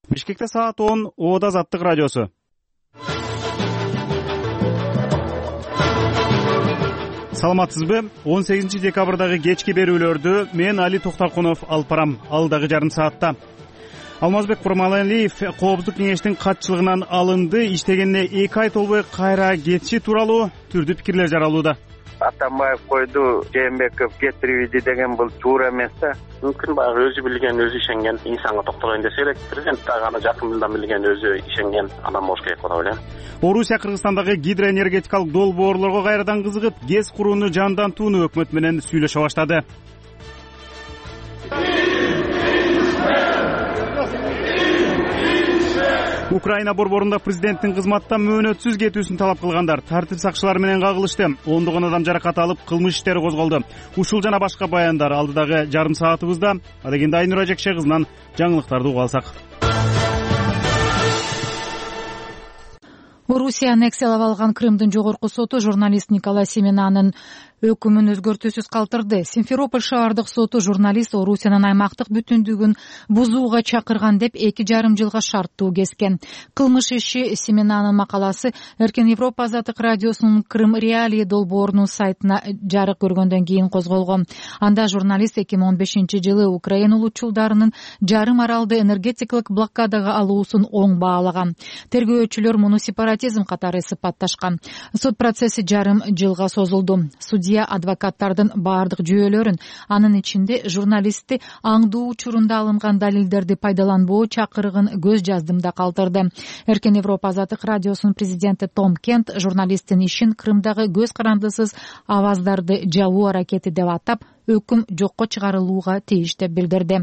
Бишкекте саат 10, Ода Азаттык радиосу. Саламатсызбы? 18 декабрдагы кечки берүүлөрдү мен Али Токтаркунов алып барам. Алдагы жарым саатта Алмазбек Курмалиев Коопсуздук кеңештин катчылыгынан алынды. Иштегенине 2 ай толбой кайра кетиши тууралуу түрдүү пикирлер жаралууда. Атамбаев койду, Жээнбеков кетирбейди деген бул туура эмес да. Мүмкүн баягы өзү билген, өзү ишенген инсанга токтолоюн десе элек. Президент дагы аны жакындан билген, өзү ишенген адам болуш керек деп ойлойм. Орусия Кыргызстандагы гидроэнергетикалык долбоорлорго кайрадан кызыгып, ГЭС курууну жандантууну өкмөт менен сүйлөшө баштады. Украина борборунда президенттин кызматтан мөөнөтсүз кетүүсүн талап кылгандар тартип сакчылары менен кагылышты. 10 адам жаракат алып, кылмыш иштери козголду. Ушул жана башка баяндар алдыдагы жарым саатыбызда. Адегенде Айнура Жекше кызынан жаңылыктарды угуп алсак. Орусия аннексиялап алган Крымдын жогорку соту журналист Николай Семенанын өкүмүн өзгөртүүсүз калтырды. Симферополь шаардык соту журналист Орусиянын аймактык бүтүндүгүн бузууга чакырган деп 2,5 жылга шарттуу кескен. Кылмыш иши Семенанын макаласы Эркен Европа Азаттык радиосунун Крым Реалии долбоорунун сайтына жарык көргөндөн кийин козголгон. Анда журналист 2015-жылы Украина улутчулдарынын жарым аралды энергетикалык блокадага алуусун оң баалаган. Тергөөчүлөр муну сепаратизм катары сыпатташкан. Сот процесси жарым жылга созулду. Судья адвокаттардын баардык жүйөлөрүн, анын ичинде журналистти аңдуу учурунда алынган далилдерди пайдаланбоо чакырыгын көз жаздымда калтырды. Эркен Европа Азаттык радиосунун президенти Том Кент журналисттин ишин Крымдагы көз карандысыз аваздарды жабуу аракети деп атап, өкүм жокко чыгарылууга тийиш деп билдирди.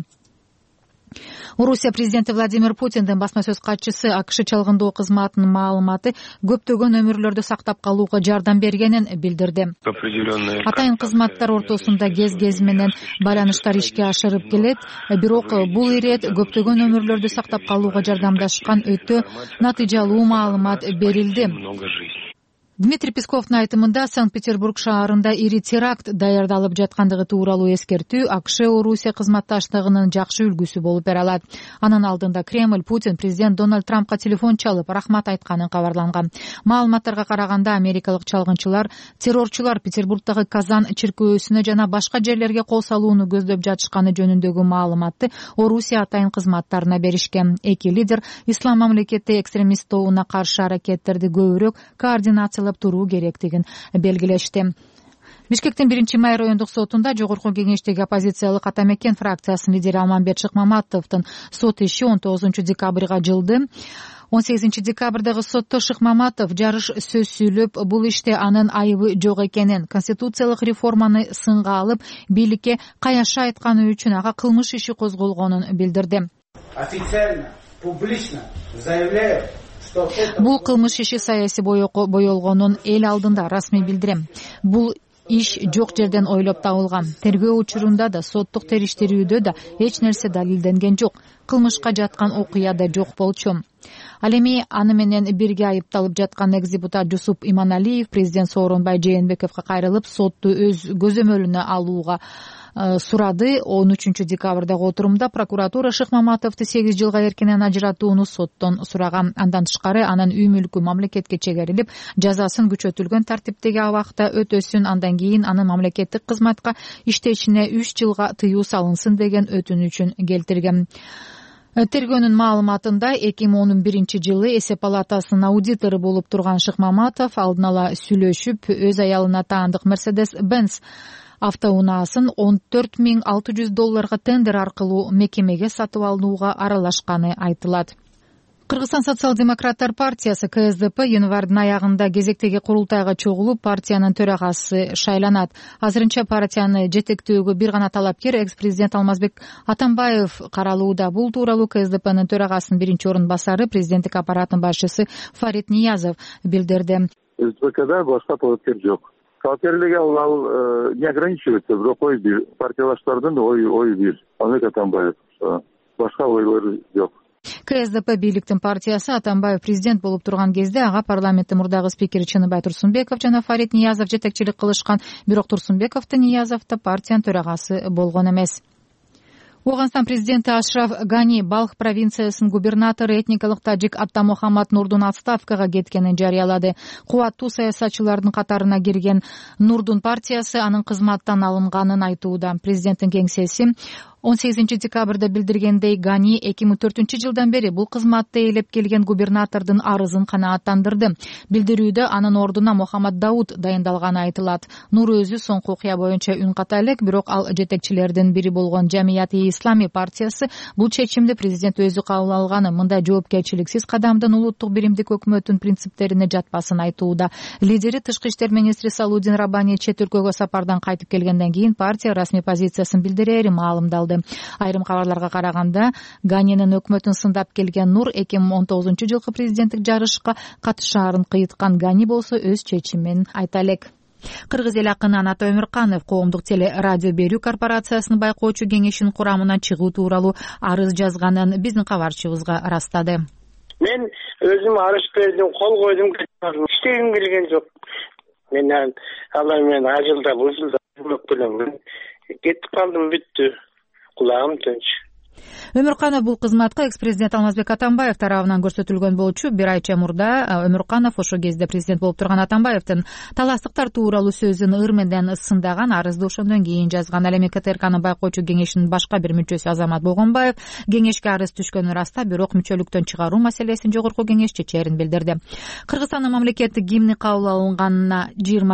Орусия президенти Владимир Путиндин басма сөз катчысы АКШ чалгындоо кызматынын маалыматы көптөгөн өмүрлөрдү сактап калууга жардам бергенин билдирди. Атайын кызматтар ортосунда кез менен байланыштар ишке ашырып келет, бирок бул ирет көптөгөн өмүрлөрдү сактап калууга жардамдашкан өтө натыйжалуу маалымат берилди. Дмитрий Песковдун айтымында Санкт-Петербург шаарында ири теракт даярдалып жаткандыгы тууралуу эскертүү АКШ Орусия кызматташтыгынын жакшы үлгүсү болуп бере алат. Анын алдында Кремль Путин президент Дональд Трампка телефон чалып рахмат айтканын кабарланган. Маалыматтарга караганда америкалык чалгынчылар террорчулар Петербургдагы Казан чиркөөсүнө жана башка жерлерге кол салууну көздөп жатышканы жөнүндөгү маалыматты Орусия атайын кызматтарына беришкен. Эки лидер ислам мамлекети экстремист тобуна каршы аракеттерди көбүрөөк координациялап туруу керектигин белгилешти. Бишкектин 1-май райондук сотунда жогорку кеңештеги оппозициялык Ата Мекен фракциясынын лидери Алмамбет Шыкмаматовдун сот иши 19-декабрга жылды. 18 декабрдагы сотто Шыкмаматов жарыш сөз сүйлөп, бул иште анын айыбы жок экенин, конституциялык реформаны сынга алып, бийликке каяшы айтканы үчүн ага кылмыш иши козголгонун билдирди. Официально, публично заявляю, бул кылмыш иши саясий боелгонун эл алдында расмий билдирем. Бул иш жок жерден ойлоп табылган. Тергөө учурунда да, соттук териштирүүдө да эч нерсе далилденген жок. Кылмышка жаткан окуя да жок болчу. Ал эми аны менен бирге айыпталып жаткан экс-депутат Жусуп Иманалиев президент Сооронбай Жээнбековго кайрылып, сотту өз көзөмөлүнө алууга сурады. 13 декабрдагы отурумда прокуратура Шыкмаматовду 8 жылга эркинен ажыратууну соттон сураган. Андан тышкары анын үй мүлкү мамлекетке чегерилип, жазасын күчөтүлгөн тартиптеги абакта өтөсүн, андан кийин анын мамлекеттик кызматка иштешине 3 жылга тыюу салынсын деген өтүнүчүн келтирген. Тергөөнүн маалыматында 2011 жылы эсеп палатасынын аудитору болуп турган Шыкмаматов алдын ала сүйлөшүп, өз аялына таандык Mercedes-Benz автоунаасын $14,600 тендер аркылуу мекемеге сатып алууга аралашканы айтылат. Кыргызстан социал-демократтар партиясы КСДП январдын аягында кезектеги курултайга чогулуп, партиянын төрагасы шайланат. Азырынча партияны жетектөөгө бир гана талапкер экс-президент Алмазбек Атамбаев каралууда. Бул тууралуу КСДПнын төрагасынын биринчи орун басары, президенттик аппараттын башчысы Фарид Ниязов билдирди. СДПКда башка талапкер жок. Талапкерлиги ал не ограничивается, бирок ой бир, партиялаштардын ой бир. Алмазбек Атамбаев. Башка ойлор жок. КСДП бийликтин партиясы Атамбаев президент болуп турган кезде ага парламенттин мурдагы спикери Чыныбай Турсунбеков жана Фарид Ниязов жетекчилик кылышкан. Бирок Турсунбеков да Ниязов да партиянын төрагасы болгон эмес. Ооганстан президенти Ашраф Гани Балх провинциясынын губернатору этникалык тажик Аттамухаммад Нурдун отставкага кеткенин жарыялады. Кубаттуу саясатчылардын катарына кирген Нурдун партиясы анын кызматтан алынганын айтууда. Президенттин кеңсеси 18 декабрда билдиргендей, Гани 2004-жылдан бери бул кызматты ээлеп келген губернатордун арызын канааттандырды. Билдирүүдө анын ордуна Мухаммад Дауд дайындалганы айтылат. Нур өзү соңку окуя боюнча үн ката элек, бирок ал жетекчилердин бири болгон Жамияти Ислами партиясы бул чечимди президент өзү кабыл алганы, мындай жоопкерчиликсиз кадамдын улуттук биримдик өкмөттүн принциптерине жатпасын айтууда. Лидери тышкы иштер министри Салудин Раббани чет өлкөгө сапардан кайтып келгенден кийин партия расмий позициясын билдирери маалымдалды. Айрым кабарларга караганда, Ганинин өкмөтүн сындап келген Нур 2019-жылкы президенттик жарышка катышаарын кыйыткан. Гани болсо өз чечимин айта элек. Кыргыз эл акыны Анат Өмүрканов коомдук теле радио берүү корпорациясынын байкоочу кеңешинин курамына чыгуу тууралуу арыз жазганын биздин кабарчыбызга ырастады. Мен өзүм арыз бердим, кол койдум, иштегим келген жок. Мен алар менен ажылда бузулда көмөк кетип калдым, бүттү. Кулагым тынч. Өмүрканов бул кызматка экс-президент Алмазбек Атамбаев тарабынан көрсөтүлгөн болчу. Бир ай мурда Өмүрканов ошол кезде президент болуп турган Атамбаевдин таластыктар тууралуу сөзүн ыр менен ысындаган, арызды ошондон кийин жазган. Ал эми КТРКнын байкоочу кеңешинин башка бир мүчөсү Азамат Болгонбаев кеңешке арыз түшкөнүн ырастап, бирок мүчөлүктөн чыгаруу маселесин жогорку кеңеш чечээрин билдирди. Кыргызстандын мамлекеттик гимни кабыл алынганына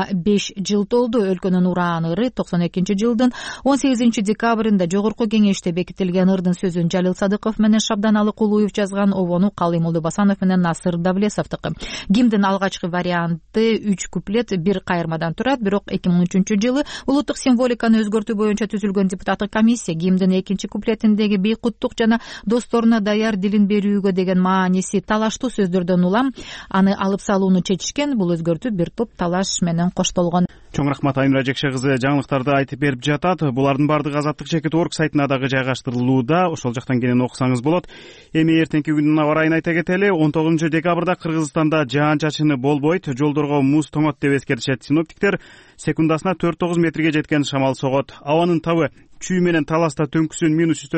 25 жыл толду. Өлкөнүн ураан ыры 92-жылдын 18 декабрында жогорку кеңеште бекитилген ырдын сөзүн Жалил Садыков менен Шабданалы Кулуев жазган, обону Калый Молдобасанов менен Насыр Давлесовдуку. Гимдин алгачкы варианты 3 куплет, 1 кайырмадан турат, бирок 2003-жылы улуттук символиканы өзгөртүү боюнча түзүлгөн депутаттык комиссия гимдин 2 куплетиндеги бейкуттук жана досторуна даяр дилин берүүгө деген мааниси талаштуу сөздөрдөн улам аны алып салууну чечишкен. Бул өзгөртүү бир топ талаш менен коштолгон. Чоң рахмат, Айнура Жекше кызы жаңылыктарды айтып берип жатат. Булардын бардыгы Азаттык Чекит.org сайтына дагы жайгаштырылууда. Ошол жактан кенен окусаңыз болот. Эми эртеңки күндүн аба ырайын айта кетели. 19 декабрда Кыргызстанда жаан-чачыны болбойт, жолдорго муз тоңот деп эскертишет синоптиктер. Секундасына 4-9 метрге жеткен шамал согот. Абанын табы чүй менен таласта түнкүсүн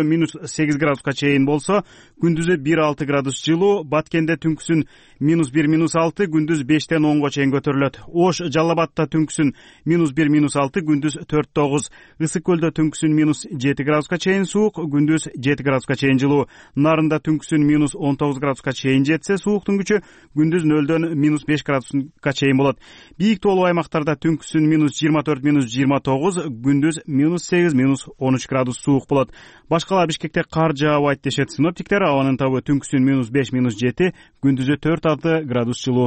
-8 градуска чейин болсо, күндүзү 1-6 градус жылуу, Баткенде түнкүсүн -1-6, күндүз 5-тен 10го чейин көтөрүлөт. Ош Жалал-Абадта түнкүсүн -1-6, күндүз 4-9, Ысык көлдө түнкүсүн -7 градуска чейин суук, күндүз 7 градуска чейин жылуу. Нарында түнкүсүн -19 градуска чейин жетсе, сууктун күчү күндүз 0-дөн -5 градуска чейин болот. Бийик тоолуу аймактарда түнкүсүн -24-29, күндүз -8-13 градус суук болот. Башкалар Бишкекте кар жаабайт дешет синоптиктер. Абанын табы түнкүсүн -5-7, күндүзү 4-6 градус жылуу.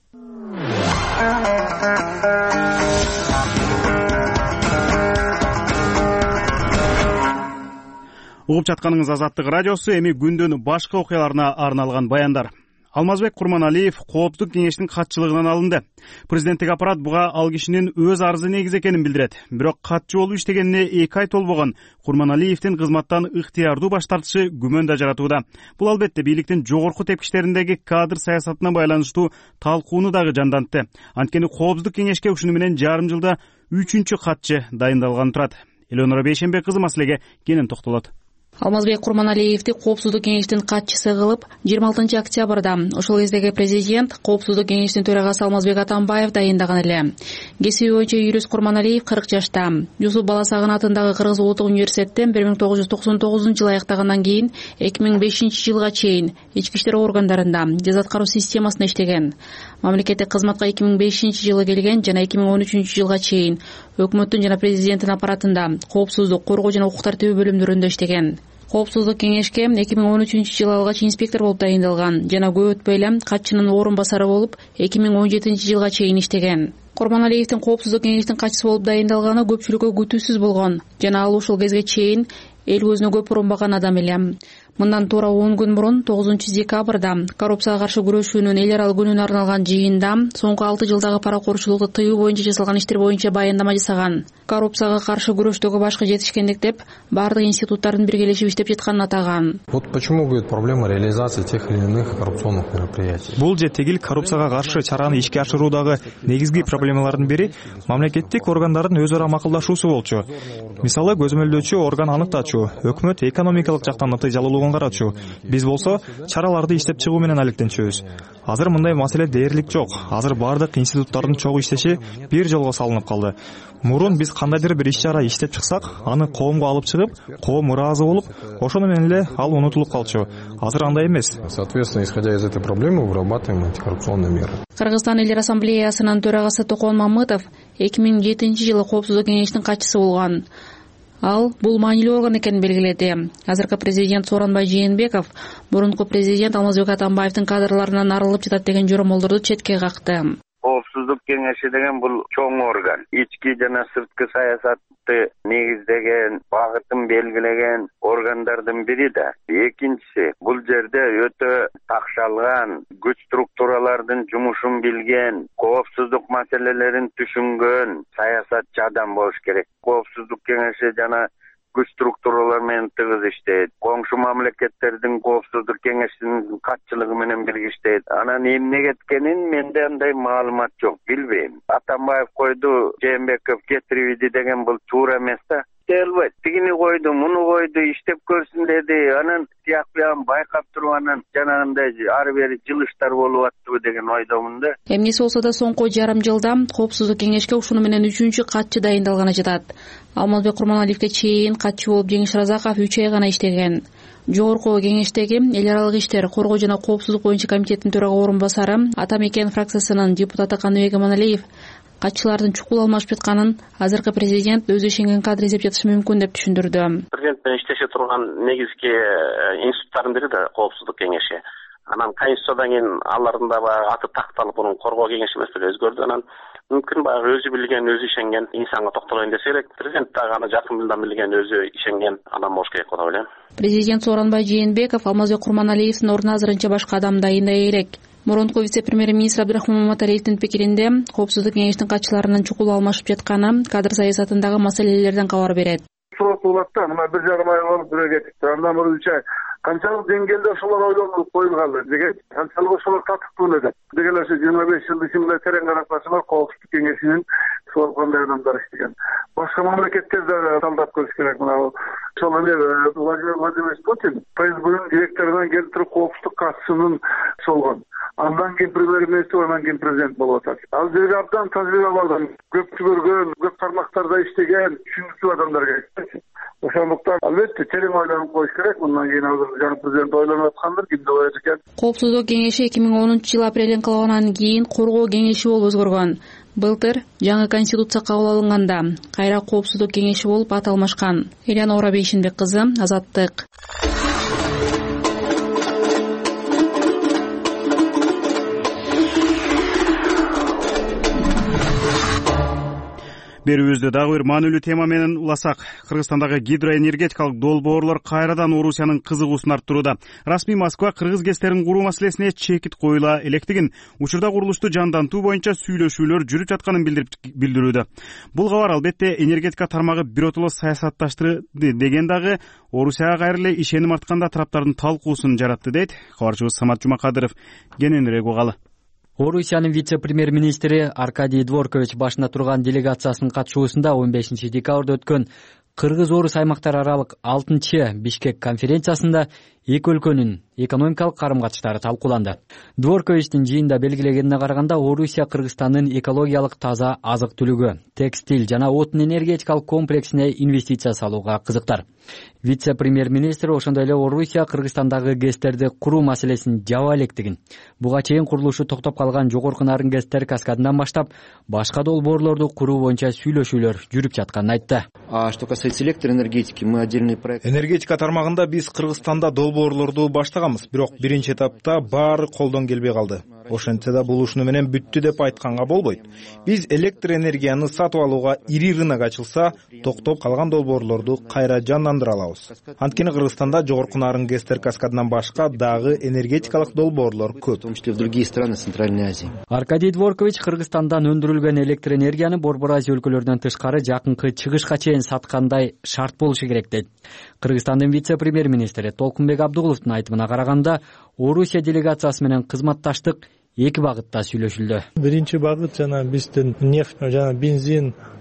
Угуп жатканыңыз Азаттык радиосу. Эми күндүн башка окуяларына арналган баяндар. Алмазбек Курманалиев Коопсуздук кеңештин катчылыгынан алынды. Президенттик аппарат буга ал кишинин өз арызы негиз экенин билдирет. Бирок катчы болуп иштегенине 2 ай толбогон Курманалиевдин кызматтан ыктыярдуу баш тартышы күмөн да жаратууда. Бул албетте бийликтин жогорку тепкичтериндеги кадр саясатына байланыштуу талкууну дагы жандантты. Анткени Коопсуздук кеңешке ушуну менен жарым жылда 3-чү катчы дайындалган турат. Элеонора Бейшенбек кызы маселеге кенен токтолот. Алмазбек Курманалиевди Коопсуздук кеңештин катчысы кылып 26 октябрда ошол кездеги президент Коопсуздук кеңештин төрагасы Алмазбек Атамбаев дайындаган эле. Кесиби боюнча юрист Курманалиев 40 жашта. Юсуп Баласагын атындагы Кыргыз улуттук университеттен 1999-жылы аяктагандан кийин 2005-жылга чейин ички иштер органдарында жаза аткаруу системасында иштеген. Мамлекеттик кызматка 2005-жылы келген жана 2013-жылга чейин өкмөттүн жана президенттин аппаратында коопсуздук, коргоо жана укук тартиби бөлүмдөрүндө иштеген. Коопсуздук кеңешке 2013-жылы алгач инспектор болуп дайындалган жана көп өтпөй эле катчынын орун басары болуп 2017-жылга чейин иштеген. Курманалиевдин Коопсуздук кеңештин катчысы болуп дайындалганы көпчүлүккө күтүүсүз болгон жана ал ушул кезге чейин эл көзүнө көп урунбаган адам эле. Мындан туура 10 күн мурун 9 декабрда коррупцияга каршы күрөшүүнүн эл аралык күнүнө арналган жыйында соңку 6 жылдагы паракорчулукту тыюу боюнча жасалган иштер боюнча баяндама жасаган. Коррупцияга каршы күрөштөгү башкы жетишкендик деп бардык институттардын биргелешип иштеп жатканын атаган. Вот почему будет проблема реализации тех или иных коррупционных мероприятий. Бул же тегил коррупцияга каршы чараны ишке ашыруудагы негизги проблемалардын бири мамлекеттик органдардын өз ара макулдашуусу болчу. Мисалы, көзөмөлдөөчү орган аныктачу кылчу, өкмөт экономикалык жактан натыйжалуулугун карачу. Биз болсо чараларды иштеп чыгуу менен алектенчүбүз. Азыр мындай маселе дээрлик жок. Азыр бардык институттардын чогуу иштеши бир жолго салынып калды. Мурун биз кандайдыр бир иш-чара иштеп чыксак, аны коомго алып чыгып, коом ыраазы болуп, ошону менен эле ал унутулуп калчу. Азыр андай эмес. Соответственно, исходя из этой проблемы, вырабатываем антикоррупционные меры. Кыргызстан Элдер Ассамблеясынын төрагасы Токон Мамытов 2007-жылы Коопсуздук кеңештин катчысы болгон. Ал бул маанилүү орган экенин белгиледи. Азыркы президент Сооронбай Жээнбеков мурунку президент Алмазбек Атамбаевдин кадрларынан арылып жатат деген жоромолдорду четке какты. Коопсуздук кеңеши деген бул чоң орган. Ички жана сырткы саясатты негиздеген, багытын белгилеген органдардын бири да. Экинчиси, бул жерде өтө такшалган, күч структуралардын жумушун билген, коопсуздук маселелерин түшүнгөн саясатчы адам болуш керек. Коопсуздук кеңеши жана күч структуралар менен тыгыз иштейт. Коңшу мамлекеттердин коопсуздук кеңешинин катчылыгы менен бирге иштейт. Анан эмне кеткенин менде андай маалымат жок, билбейм. Атамбаев койду, Жээнбеков кетирип деген бул туура эмес да. Элбет, тигини койду, муну койду, иштеп көрсүн деди. Анан тияк биян байкап туруп, анан жанагындай ары бери жылыштар болуп аттыбы деген ойдомун да. Эмнеси болсо да соңку жарым жылда Коопсуздук кеңешке ушуну менен 3-чү катчы дайындалганы жатат. Алмазбек Курманалиевке чейин катчы болуп Жеңиш Разаков 3 ай гана иштеген. Жогорку кеңештеги эл аралык иштер, коргоо жана коопсуздук боюнча комитеттин төрага орун басары Атамекен фракциясынын депутаты Каныбек Аманалиев катчылардын чукул алмашып жатканын азыркы президент өзү ишенген кадр эзеп жатышы мүмкүн деп түшүндүрдү. Президент менен иштеше турган негизги институттардын бири да Коопсуздук кеңеши. Анан Конституциядан кийин алардын да баягы аты такталып, мунун коргоо кеңеши эмес деле өзгөрдү. Анан мүмкүн баягы өзү билген, өзү ишенген инсанга токтолоюн десе керек. Президент дагы аны жакындан билген, өзү ишенген адам болуш керек деп ойлойм. Президент Сооронбай Жээнбеков Алмазбек Курманалиевдин ордуна азырынча башка адам дайындай элек. Мурунку вице-премьер-министр Абдрахман Маматалиевдин пикиринде Коопсуздук кеңештин катчыларынын чукул алмашып жатканы кадр саясатындагы маселелерден кабар берет. Сурат болот да, мына бир жарым ай болуп бирге кетипти. Андан мурун 3 ай канчалык деңгээлде ошолор ойлонуп коюлган деген, канчалык ошолор татыктуу эле деген ошо 25 жыл ичинде терең карап барсаңар Коопсуздук кеңешинин ошол кандай адамдар иштеген. Башка мамлекеттерде талдап көрүш керек. Мына ошол эле Владимир Путин ФСБнын директорунан келип туруп Коопсуздук катчысынын болгон. Андан кийин премьер-министр, андан кийин президент болуп атат. Ал жерге абдан тажрыйба алган, көп көргөн, көп тармактарда иштеген, түшүнүктүү адамдар керек. Ошондуктан албетте терең ойлонуп коюш керек. Мындан кийин азыр жаңы президент ойлонуп аткандыр, кимди коет экен. Коопсуздук кеңеши 2010-жыл апрель инкылабынан кийин коргоо кеңеши болуп өзгөргөн. Былтыр жаңы конституция кабыл алынганда кайра Коопсуздук кеңеши болуп ат алмашкан. Элена Орабейшинбек кызы, Азаттык. Берүүбүздө дагы бир маанилүү тема менен уласак. Кыргызстандагы гидроэнергетикалык долбоорлор кайрадан Орусиянын кызыгуусун арттырууда. Расмий Москва кыргыз ГЭСтерин куруу маселесине чекит коюла электигин, учурда курулушту жандантуу боюнча сүйлөшүүлөр жүрүп жатканын билдирүүдө. Бул кабар албетте энергетика тармагы биротоло саясатташтырды деген дагы Орусияга кайра эле ишеним артканда тараптардын талкуусун жаратты дейт кабарчыбыз Самат Жумакадыров. Кененирээк угалы. Орусиянын вице-премьер-министри Аркадий Дворкович башында турган делегациясынын катышуусунда 15 декабрда өткөн Кыргыз-Орус аймактар аралык 6-чы Бишкек конференциясында эки өлкөнүн экономикалык карым-катыштары талкууланды. Дворковичтин жыйында белгилегенине караганда, Орусия Кыргызстандын экологиялык таза азык-түлүгү, текстиль жана отун энергетикалык комплексине инвестиция салууга кызыктар. Вице-премьер-министр ошондой эле Орусия Кыргызстандагы ГЭСтерди куруу маселесин жаба электигин, буга чейин курулушу токтоп калган жогорку нарын ГЭСтер каскадынан баштап башка долбоорлорду куруу боюнча сүйлөшүүлөр жүрүп жатканын айтты. Что касается электроэнергетики, мы отдельный проект. Энергетика тармагында биз Кыргызстанда долбоорлорду баштаганбыз, бирок биринчи этапта баары колдон келбей калды. Ошентсе да бул ушуну менен бүттү деп айтканга болбойт. Биз электроэнергияны сатып алууга ири рынок ачылса, токтоп калган долбоорлорду кайра жандандыра алабыз. Анткени Кыргызстанда жогорку нарын ГЭСтер каскадынан башка дагы энергетикалык долбоорлор көп. В том числе в другие страны Центральной Азии. Аркадий Дворкович Кыргызстандан өндүрүлгөн электроэнергияны Борбор Азия өлкөлөрүнөн тышкары жакынкы чыгышка чейин саткандай шарт болушу керек дейт. Кыргызстандын вице-премьер-министри Толкунбек Абдугуловдун айтымына караганда, Орусия делегациясы менен кызматташтык эки багытта сүйлөшүлдү. Биринчи багыт жана биздин нефть жана бензин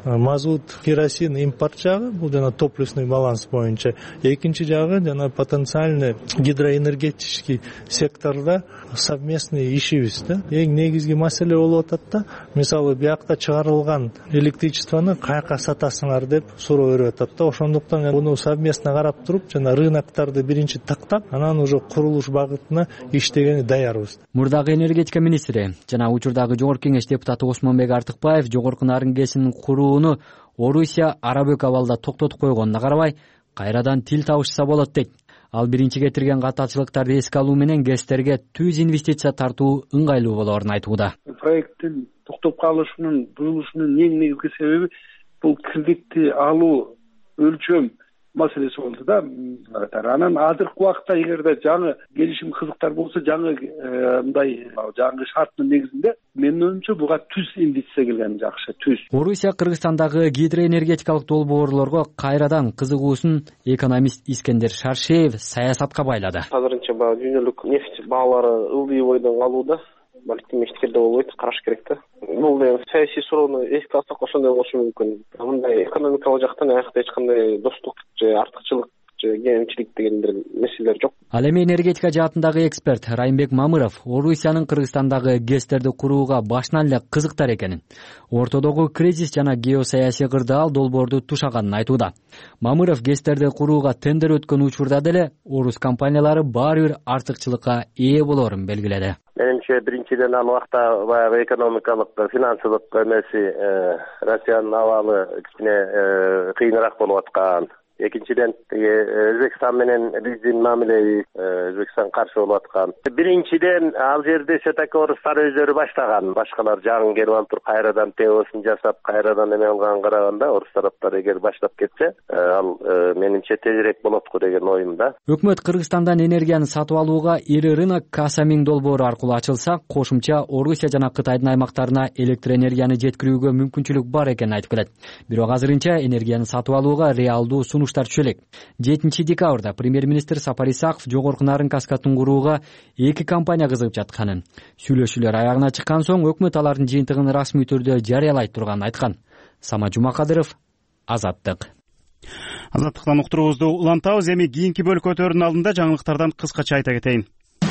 мазут, керосин импорт жагы, бул жана топливный баланс боюнча. Экинчи жагы жана потенциальный гидроэнергетический секторда совместный ишибиз да. Эң негизги маселе болуп атат да. Мисалы биякта чыгарылган электричествону каяка сатасыңар деп суроо берип атат да. Ошондуктан муну совместно карап туруп жана рыноктарды биринчи тактап, анан уже курулуш багытына иштегени даярбыз. Мурдагы энергетика министри жана учурдагы жогорку кеңеш депутаты Осмонбек Артыкбаев жогорку нарын кесинин курууну Орусия арабөк абалда токтотуп койгонуна карабай, кайрадан тил табышса болот дейт. Ал биринчи кетирген катачылыктарды эске алуу менен ГЭСтерге түз инвестиция тартуу ыңгайлуу болоорун айтууда. Проекттин токтоп калышынын, буюлушунун эң негизги себеби бул кредитти алуу өлчөм маселеси болду да. Анан азыркы убакытта эгерде жаңы келишим кызыктар болсо, жаңы мындай жаңы шарттын негизинде менин оюмча буга түз инвестиция келген жакшы, түз. Орусия Кыргызстандагы гидроэнергетикалык долбоорлорго кайрадан кызыгуусун экономист Искендер Шаршеев саясатка байлады. Азырынча дүйнөлүк нефть баалары ылдый бойдон калууда. Балким эчтекелде болбойт, караш керек да. Бул саясий суроону эске алсак ошондой болушу мүмкүн. Мындай экономикалык жактан аякта эч кандай достук же артыкчылык же кемчилик дегендер маселелер жок. Ал эми энергетика жаатындагы эксперт Райымбек Мамыров Орусиянын Кыргызстандагы ГЭСтерди курууга башынан эле кызыктар экенин, ортодогу кризис жана геосаясий кырдаал долбоорду тушаганын айтууда. Мамыров ГЭСтерди курууга тендер өткөн учурда деле орус компаниялары баары бир артыкчылыкка ээ болоорун белгиледи. Менимче биринчиден ал убакта баягы экономикалык, финансылык эмеси Россиянын абалы кичине кыйыныраак болуп аткан. Экинчиден Өзбекстан менен биздин мамилебиз Өзбекстан каршы болуп аткан. Биринчиден ал жерде все-таки орустар өздөрү баштаган, башкалар жаңы келип алып туруп кайрадан ТОсын жасап, кайрадан эме кылганга караганда орус тараптары эгер баштап кетсе, ал менимче тезирээк болот го деген оюмда. Өкмөт Кыргызстандан энергияны сатып алууга ири рынок Касамин долбоору аркылуу ачылса, кошумча Орусия жана Кытайдын аймактарына электроэнергияны жеткирүүгө мүмкүнчүлүк бар экени айтып келет. Бирок азырынча энергияны сатып алууга реалдуу сунуштар түшө элек. 7 декабрда премьер-министр Сапар Исаков жогорку нарын каскатын курууга 2 компания кызыгып жатканын, сүйлөшүүлөр аягына чыккан соң өкмөт алардын жыйынтыгын расмий түрдө жарыялайт турганын айткан. Сама Жумакадыров, Азаттык. Азаттыктан уктуруубузду улантабыз. Эми кийинки бөлүк өтөрүнүн алдында жаңылыктардан кыскача айта кетейин.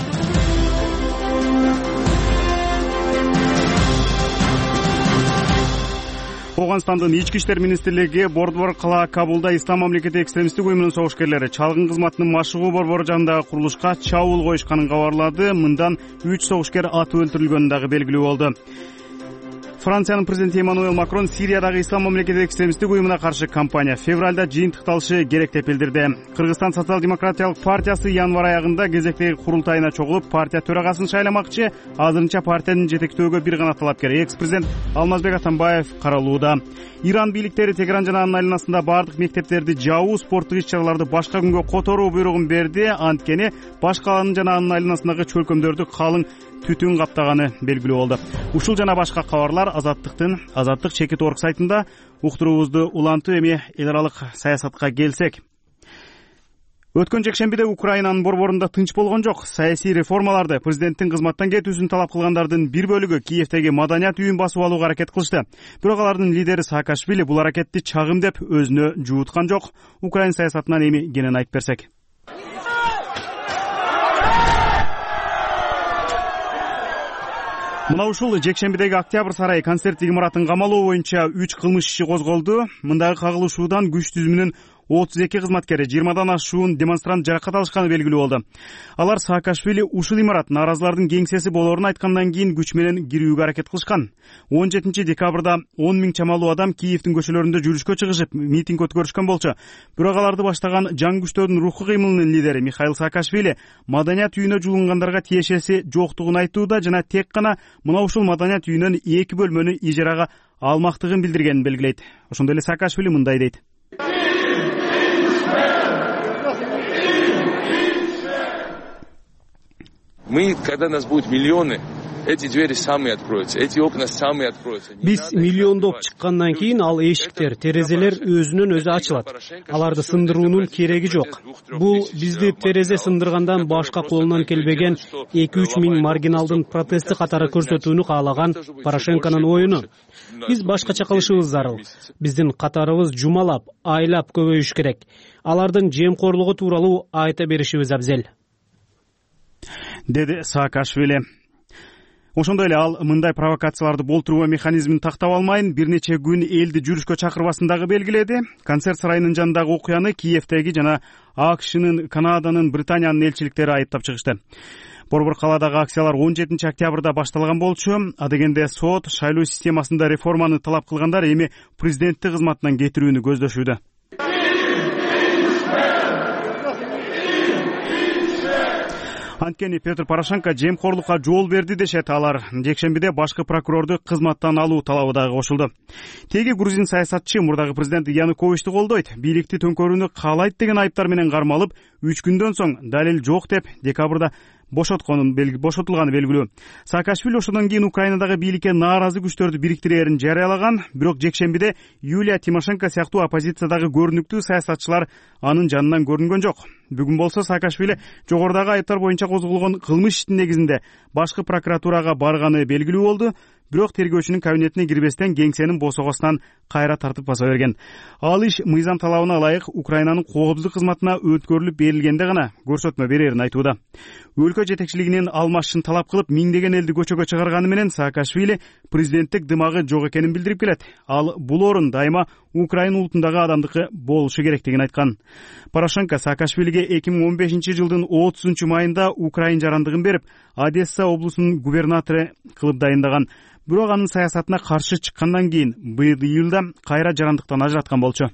Афганстандын ички иштер министрлиги Бордвор кала Кабулда Ислам мамлекети экстремисттик уюмунун согушкерлери чалгын кызматынын машыгуу борбору жанындагы курулушка чабуул коюшканын кабарлады. Мындан 3 согушкер атып өлтүрүлгөнү дагы белгилүү болду. Франциянын президенти Эммануэл Макрон Сириядагы Ислам мамлекети экстремисттик уюмуна каршы кампания февралда жыйынтыкталышы керек деп билдирди. Кыргызстан социал-демократиялык партиясы январь аягында кезектеги курултайына чогулуп, партия төрагасын шайламакчы. Азырынча партиянын жетектөөгө бир гана талапкер экс-президент Алмазбек Атамбаев каралууда. Иран бийликтери Тегеран жана анын айланасында бардык мектептерди жабуу, спорттук иш-чараларды башка күнгө которуу буйругун берди. Анткени башка каланын жана анын айланасындагы чөлкөмдөрдү калың түтүн каптаганы белгилүү болду. Ушул жана башка кабарлар Азаттык чекит орг сайтында. Уктуруубузду улантуу. Эми эл аралык саясатка келсек, өткөн жекшембиде Украинанын борборунда тынч болгон жок. Саясий реформаларды, президенттин кызматтан кетүүсүн талап кылгандардын бир бөлүгү Киевдеги маданият үйүн басып алууга аракет кылышты. Бирок алардын лидери Саакашвили бул аракетти чагым деп өзүнө жууткан жок. Украин саясатынан эми кенен айтып берсек. Мына ушул жекшембидеги Октябрь сарайы концерттик имаратын камалоо боюнча 3 кылмыш иши козголду. Мындагы кагылышуудан күч түзүмүнүн 32 кызматкери 20дан ашуун демонстрант жаракат алышканы белгилүү болду. Алар Саакашвили ушул имарат нааразылардын кеңсеси болоорун айткандан кийин күч менен кирүүгө аракет кылышкан. 17 декабрда 10 миң чамалуу адам Киевдин көчөлөрүндө жүрүшкө чыгышып, митинг өткөрүшкөн болчу. Бирок аларды баштаган жаңы күчтөрдүн руху кыймылынын лидери Михаил Саакашвили маданият үйүнө жуулунгандарга тиешеси жоктугун айтууда жана тек гана мына ушул маданият үйүнөн 2 бөлмөнү ижарага алмактыгын билдиргенин белгилейт. Ошондой эле Саакашвили мындай дейт. Мы, когда нас будут миллионы, эти двери сами откроются, эти окна сами откроются. Биз миллиондоп чыккандан кийин ал эшиктер, терезелер өзүнөн өзү ачылат. Аларды сындыруунун кереги жок. Бул бизди терезе сындыргандан башка колунан келбеген 2-3 миң маргиналдын протести катары көрсөтүүнү каалаган Порошенконун оюну. Биз башкача кылышыбыз зарыл. Биздин катарыбыз жумалап, айлап көбөйүш керек. Алардын жемкорлугу тууралуу айта беришибиз абзел, деди Саакашвили. Ошондой эле ал мындай провокацияларды болтуруу механизмин тактап алмайын бир нече күн элди жүрүшкө чакырбасын дагы белгиледи. Концерт сарайынын жанындагы окуяны Киевдеги жана АКШнын, Канаданын, Британиянын элчиликтери айыптап чыгышты. Борбор калаадагы акциялар 17 октябрда башталган болчу. Адегенде сот шайлоо системасында реформаны талап кылгандар эми президенттик кызматынан кетирүүнү көздөшүүдө. Анткени Петр Порошенко жемкорлукка жол берди дешет алар. Жекшембиде башкы прокурорду кызматтан алуу талабы дагы кошулду. Теги грузин саясатчы мурдагы президент Януковичти колдойт, бийликти төңкөрүүнү каалайт деген айыптар менен кармалып, 3 күндөн соң далил жок деп декабрда бошотулганы белгилүү. Саакашвили ошондон кийин Украинадагы бийликке нааразы күчтөрдү бириктирээрин жарыялаган, бирок жекшембиде Юлия Тимошенко сыяктуу оппозициядагы көрүнүктүү саясатчылар анын жанынан көрүнгөн жок. Бүгүн болсо Саакашвили жогорудагы айыптар боюнча козголгон кылмыш иштин негизинде башкы прокуратурага барганы белгилүү болду. Бирок тергөөчүнүн кабинетине кирбестен кеңсенин босогосунан кайра тартып баса берген. Ал иш мыйзам талабына ылайык Украинанын коопсуздук кызматына өткөрүлүп берилгенде гана көрсөтмө берерин айтууда. Өлкө жетекчилигинин алмашын талап кылып миңдеген элди көчөгө чыгарганы менен Саакашвили президенттик дымагы жок экенин билдирип келет. Ал бул орун дайыма Украина улутундагы адамдыкы болушу керектигин айткан. Порошенко Саакашвилиге 2015-жылдын 30-майында Украин жарандыгын берип, Одесса облусунун губернатору кылып дайындаган. Бирок анын саясатына каршы чыккандан кийин быйыл июлда кайра жарандыктан ажыраткан болчу.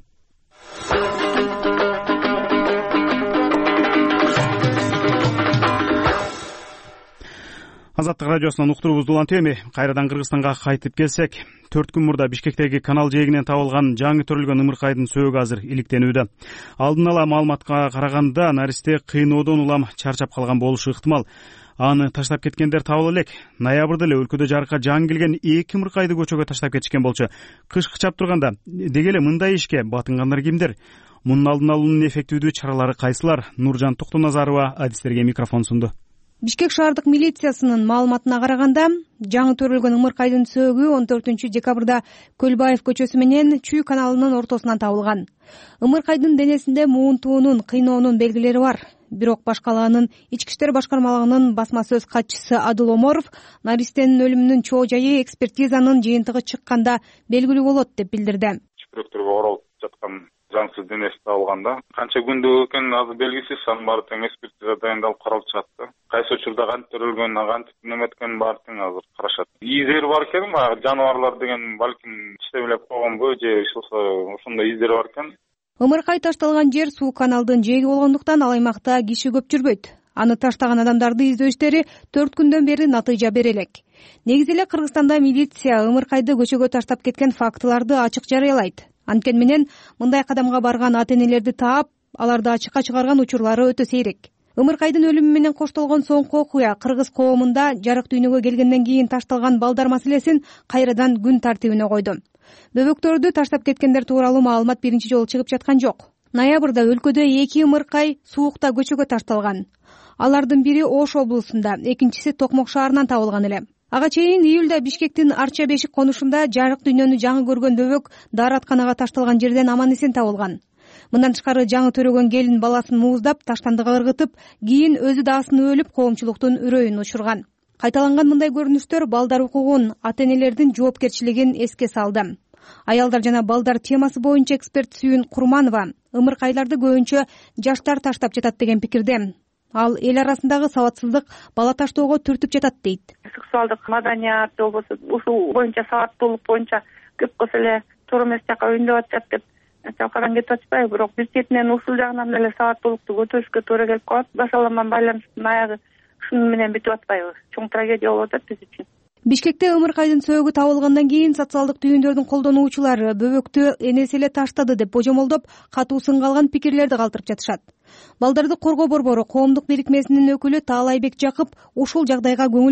Азаттык радиосунан уктуруубузду улантып эми кайрадан Кыргызстанга кайтып келсек, 4 күн мурда Бишкектеги канал жээгинен табылган жаңы төрөлгөн ымыркайдын сөөгү азыр иликтенүүдө. Алдын ала маалыматка караганда наристе кыйноодон улам чарчап калган болушу ыктымал. Аны таштап кеткендер табыла элек. Ноябрда эле өлкөдө жарыкка жаңы келген 2 ымыркайды көчөгө таштап кетишкен болчу. Кыш кычап турганда деги эле мындай ишке батынгандар кимдер? Мунун алдын алуунун эффективдүү чаралары кайсылар? Нуржан Токтоназарова адистерге микрофон сунду. Бишкек шаардык милициясынын маалыматына караганда, жаңы төрөлгөн ымыркайдын сөөгү 14 декабрда Көлбаев көчөсү менен Чүй каналынын ортосунан табылган. Ымыркайдын денесинде муунтуунун, кыйноонун белгилери бар. Бирок Баш калаанын ички иштер башкармалыгынын басма сөз катчысы Адыл Оморов наристенин өлүмүнүн чоо жайы экспертизанын жыйынтыгы чыкканда белгилүү болот деп билдирди. Чүпүрөктөргө оролуп жаткан жансыз денеси табылганда канча күндүк экени азыр белгисиз, анын баары тең экспертиза дайындалып каралып чыгат. Кайсы учурда кантип төрөлгөн, кантип неме эткенин баары тең азыр карашат. Издери бар экен, жаныбарлар деген балким иштебелеп койгонбу же ошондой издери бар экен. Ымыркай ташталган жер суу каналдын жээги болгондуктан ал аймакта киши көп жүрбөйт. Аны таштаган адамдарды издөө иштери 4 күндөн бери натыйжа бере элек. Негизи эле Кыргызстанда милиция ымыркайды көчөгө таштап кеткен фактыларды ачык жарыялайт. Анткени менен мындай кадамга барган ата-энелерди таап, аларды ачыкка чыгарган учурлары өтө сейрек. Ымыркайдын өлүмү менен коштолгон соңку окуя кыргыз коомунда жарык дүйнөгө келгенден кийин ташталган балдар маселесин кайрадан күн тартибине койду. Бөбөктөрдү таштап кеткендер тууралуу маалымат биринчи жолу чыгып жаткан жок. Ноябрда өлкөдө 2 ымыркай суукта көчөгө ташталган. Алардын бири Ош облусунда, экинчиси Токмок шаарынан табылган эле. Ага чейин июлда Бишкектин Арча Бешик конушунда жарык дүйнөнү жаңы көргөн бөбөк дааратканага ташталган жерден аман эсен табылган. Мындан тышкары жаңы төрөгөн келин баласын мууздап, таштандыга ыргытып, кийин өзү да асынып өлүп, коомчулуктун үрөйүн учурган. Кайталанган мындай көрүнүштөр балдар укугун, ата-энелердин жоопкерчилигин эске салды. Аялдар жана балдар темасы боюнча эксперт Сүйүн Курманова ымыркайларды көбүнчө жаштар таштап жатат деген пикирде. Ал эл арасындагы сабатсыздык бала таштоого түртүп жатат дейт. Сексуалдык маданият болбосо ушул боюнча сабаттуулук боюнча көп болсо эле туура эмес жака өйндөп атышат деп чалкадан кетип атышпайбы? Бирок биз четинен ушул жагынан деле сабаттуулукту көтөрүшкө туура келип калат. Башаламан байланыштын аягы ушуну менен бүтүп атпайбы? Чоң трагедия болуп атат биз үчүн. Бишкекте ымыркайдын сөөгү табылгандан кийин социалдык түйүндөрдүн колдонуучулары бөбөктү энеси эле таштады деп божомолдоп, катуу сынга алган пикирлерди калтырып жатышат. Балдарды коргоо борбору коомдук бирикмесинин өкүлү Таалайбек Жакып ушул жагдайга көңүл буруп,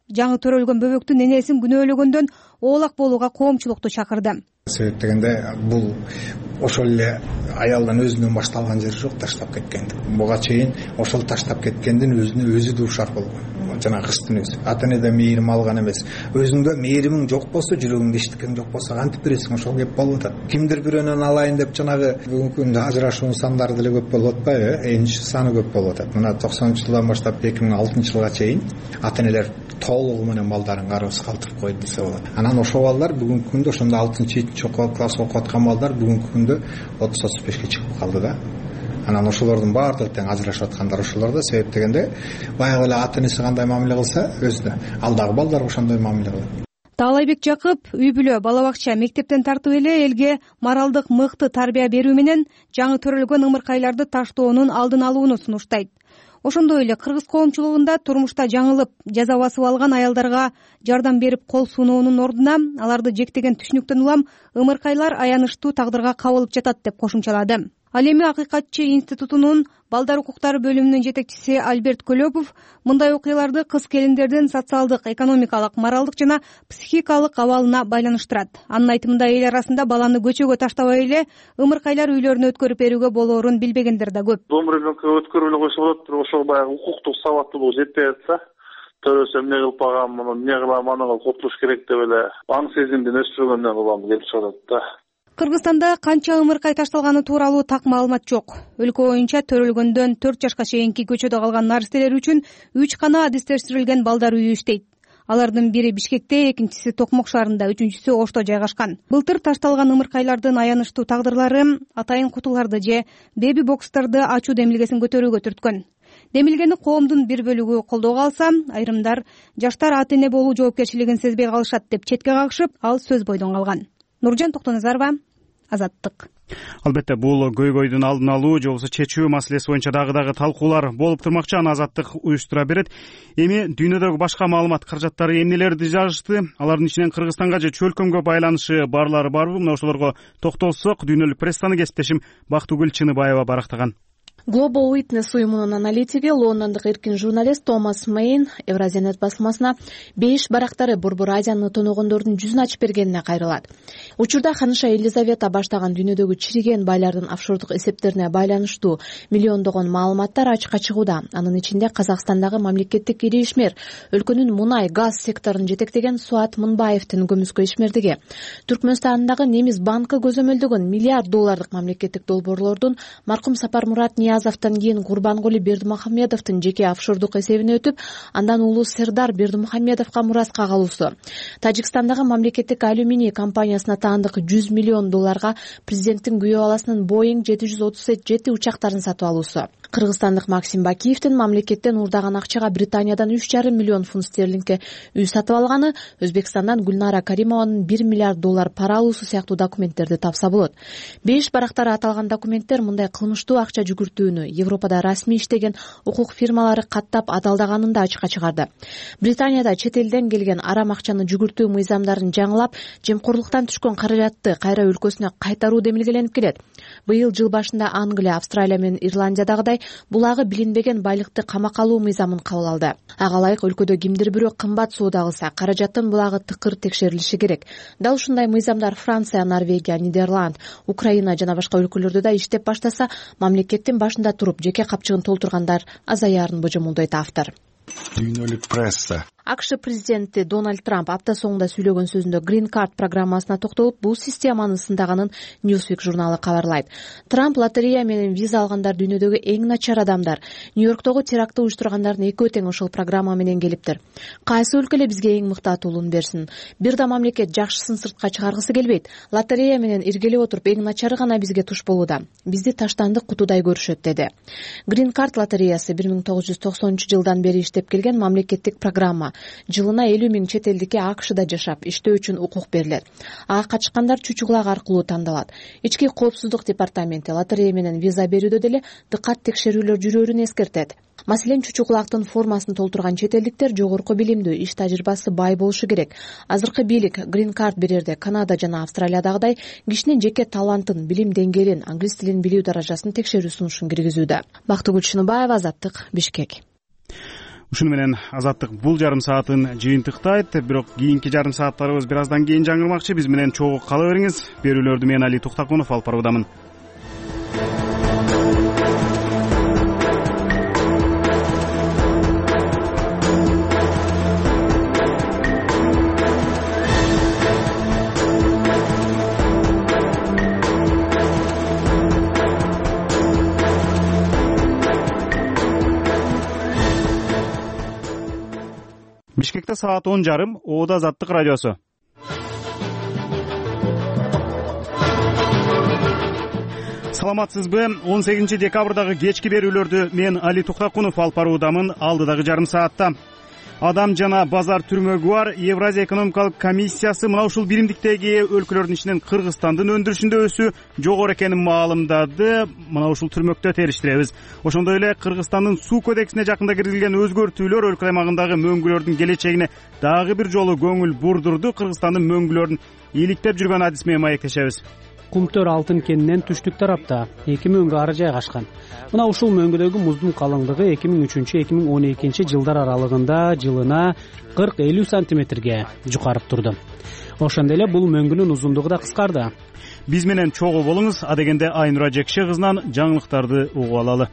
жаңы төрөлгөн бөбөктүн энесин күнөөлөгөндөн оолак болууга коомчулукту чакырды. Себеп дегенде бул ошол эле аялдан өзүнөн башталган жери жок, таштап кеткендик. Буга чейин ошол таштап кеткендин өзүнө өзү дуушар болгон. Жанагы кыздын өзү ата энеден мээрим алган эмес. Өзүңдө мээримиң жок болсо, жүрөгүңдө эчтекең жок болсо кантип бересиң? Ошол кеп болуп атат. Кимдир бирөөнөн алайын деп жанагы бүгүнкү күндө ажырашуунун сандары деле көп болуп атпайбы? Энчи саны көп болуп атат. Мына 90-жылдан баштап 2006-жылга чейин ата энелер толугу менен балдарын кароосуз калтырып койду десе болот. Анан ошол балдар бүгүнкү күндө ошондо 6-7 класс окуп аткан балдар бүгүнкү күндө 30-35ке чыгып калды да. Анан ошолордун баардыгы тең ажырашып аткандар ошолор да. Себеп дегенде баягы эле ата энеси кандай мамиле кылса, өзү да ал дагы балдарга ошондой мамиле кылат. Таалайбек Жакып үй бүлө, бала бакча, мектептен тартып эле элге моралдык мыкты тарбия берүү менен жаңы төрөлгөн ымыркайларды таштоонун алдын алууну сунуштайт. Ошондой эле кыргыз коомчулугунда турмушта жаңылып, жаза басып алган аялдарга жардам берип кол сунуунун ордуна аларды жектеген түшүнүктөн улам ымыркайлар аянычтуу тагдырга кабылып жатат деп кошумчалады. Ал эми Акыйкатчы институтунун балдар укуктары бөлүмүнүн жетекчиси Альберт Көлөпов мындай окуяларды кыз келиндердин социалдык, экономикалык, моралдык жана психикалык абалына байланыштырат. Анын айтымында эл арасында баланы көчөгө таштабай эле ымыркайлар үйлөрүнө өткөрүп берүүгө болоорун билбегендер да көп. Домбур ребенка өткөрүп эле койсо болот, бирок ошол баягы укуктук сабаттуулугу жетпей атса, төрөсөм эмне кылып калгам, муну эмне кылам, анага кутулуш керек деп эле аң сезимдин өспөгөндөн улам келип чыгат да. Кыргызстанда канча ымыркай ташталганы тууралуу так маалымат жок. Өлкө боюнча төрөлгөндөн 4 жашка чейинки көчөдө калган наристелер үчүн 3 гана адистештирилген балдар үйү иштейт. Алардын бири Бишкекте, экинчиси Токмок шаарында, үчүнчүсү Ошто жайгашкан. Былтыр ташталган ымыркайлардын аянычтуу тагдырлары атайын кутуларды же беби бокстарды ачуу демилгесин көтөрүүгө түрткөн. Демилгени коомдун бир бөлүгү колдоого алса, айрымдар жаштар ата эне болуу жоопкерчилигин сезбей калышат деп четке кагышып, ал сөз бойдон калган. Нуржан Токтоназарова, Азаттык. Албетте бул көйгөйдүн алдын алуу же болбосо чечүү маселеси боюнча дагы талкуулар болуп турмакчы. Аны Азаттык уюштура берет. Эми дүйнөдөгү башка маалымат каражаттары эмнелерди жазышты? Алардын ичинен Кыргызстанга же чөлкөмгө байланышы барлары барбы? Мына ошолорго токтолсок, дүйнөлүк прессаны кесиптешим Бактыгүл Чыныбаева барактаган. Global Witness уюмунун аналитиги, лондондук эркин журналист Томас Мейн Евразиянет басмасына бейиш барактары Борбор Азияны тоногондордун жүзүн ачып бергенине кайрылат. Учурда ханыша Елизавета баштаган дүйнөдөгү чириген байлардын офшордук эсептерине байланыштуу миллиондогон маалыматтар ачыкка чыгууда. Анын ичинде Казакстандагы мамлекеттик ири ишмер, өлкөнүн мунай, газ секторун жетектеген Суат Мынбаевдин көмүскө ишмердиги, Түркмөнстандагы Немис банкы көзөмөлдөгөн миллиард доллардык мамлекеттик долбоорлордун маркум Сапармурат Ниязовдон кийин Курбангули Бердимухамедовдун жеке офшордук эсебине өтүп, андан уулу Сердар Бердимухамедовго мураска калуусу, Тажикстандагы мамлекеттик алюминий компаниясына таандык 100 миллион долларга президенттин күйөө баласынын Boeing 737 учактарын сатып алуусу, кыргызстандык Максим Бакиевдин мамлекеттен уурдаган акчага Британиядан 3,5 миллион фунт стерлингке үй сатып алганы, Өзбекстандан Гүлнара Каримованын 1 миллиард доллар пара алуусу сыяктуу документтерди тапса болот. Бейиш барактары аталган документтер мындай кылмыштуу акча жүгүртүүнү Европада расмий иштеген укук фирмалары каттап адалдаганын да ачыкка чыгарды. Британияда чет элден келген арам акчаны жүгүртүү мыйзамдарын жаңылап, жемкорлуктан түшкөн каражатты кайра өлкөсүнө кайтаруу демилгеленип келет. Быйыл жыл башында Англия, Австралия менен Ирландиядагыдай булагы билинбеген байлыкты камакка алуу мыйзамын кабыл алды. Ага ылайык өлкөдө кимдир бирөө кымбат соода кылса, каражаттын булагы тыкыр текшерилиши керек. Дал ушундай мыйзамдар Франция, Норвегия, Нидерланд, Украина жана башка өлкөлөрдө да иштеп баштаса, мамлекеттин башында туруп жеке капчыгын толтургандар азаярын божомолдойт автор. Дүйнөлүк пресса. АКШ президенти Дональд Трамп апта соңунда сүйлөгөн сөзүндө Green Card программасына токтолуп, бул системаны сындаганын Newsweek журналы кабарлайт. Трамп лотерея менен виза алгандар дүйнөдөгү эң начар адамдар. Нью-Йорктогу терактты уюштургандардын экөө тең ошол программа менен келиптир. Кайсы өлкө эле бизге эң мыкты атуулуун берсин? Бир да мамлекет жакшысын сыртка чыгаргысы келбейт. Лотерея менен иргелеп отуруп эң начары гана бизге туш болууда. Бизди таштандык кутудай көрүшөт, деди. Green Card лотереясы 1990-жылдан бери иштеп келген мамлекеттик программа. Жылына 50 миң чет элдикке АКШда жашап, иштөө үчүн укук берилет. Ага катышкандар чучугулак аркылуу тандалат. Ички коопсуздук департаменти лотерея менен виза берүүдө деле дыкат текшерүүлөр жүрөөрүн эскертет. Маселен, чучугулактын формасын толтурган чет элдиктер жогорку билимдүү, иш тажрыйбасы бай болушу керек. Азыркы бийлик Green Card берерде Канада жана Австралиядагыдай кишинин жеке талантын, билим деңгээлин, англис тилин билүү даражасын текшерүү сунушун киргизүүдө. Бактыгүл Чыныбаева, Азаттык, Бишкек. ушуну менен Азаттык бул жарым саатын жыйынтыктайт. Бирок кийинки жарым сааттарыбыз бир аздан кийин жаңырмакчы. Биз менен чогуу кала бериңиз. Берүүлөрдү мен Али Токтакунов алып баруудамын. Бишкекте саат 10:30. Оода Азаттык радиосу. Саламатсызбы? 18 декабрдагы кечки берүүлөрдү мен Али Токтакунов алып баруудамын. Алдыдагы жарым саатта Адам жана базар түрмөгү бар Евразия экономикалык комиссиясы мына ушул биримдиктеги өлкөлөрдүн ичинен Кыргызстандын өндүрүшүндө өсүү жогору экенин маалымдады. Мына ушул түрмөктө териштиребиз. Ошондой эле Кыргызстандын суу кодексине жакында киргизилген өзгөртүүлөр өлкө аймагындагы мөңгүлөрдүн келечегине дагы бир жолу көңүл бурдурду. Кыргызстандын мөңгүлөрүн ийгиликтеп жүргөн адис менен маектешебиз. Кумтөр алтын кенинен түштүк тарапта 2 мөңгү ары жайгашкан. Мына ушул мөңгүдөгү муздун калыңдыгы 2003-2012 жылдар аралыгында жылына 40-50 сантиметрге жукарып турду. Ошондой эле бул мөңгүнүн узундугу да кыскарды. Биз менен чогуу болуңуз. Адегенде Айнура Жекше кызынан жаңылыктарды угуп алалы.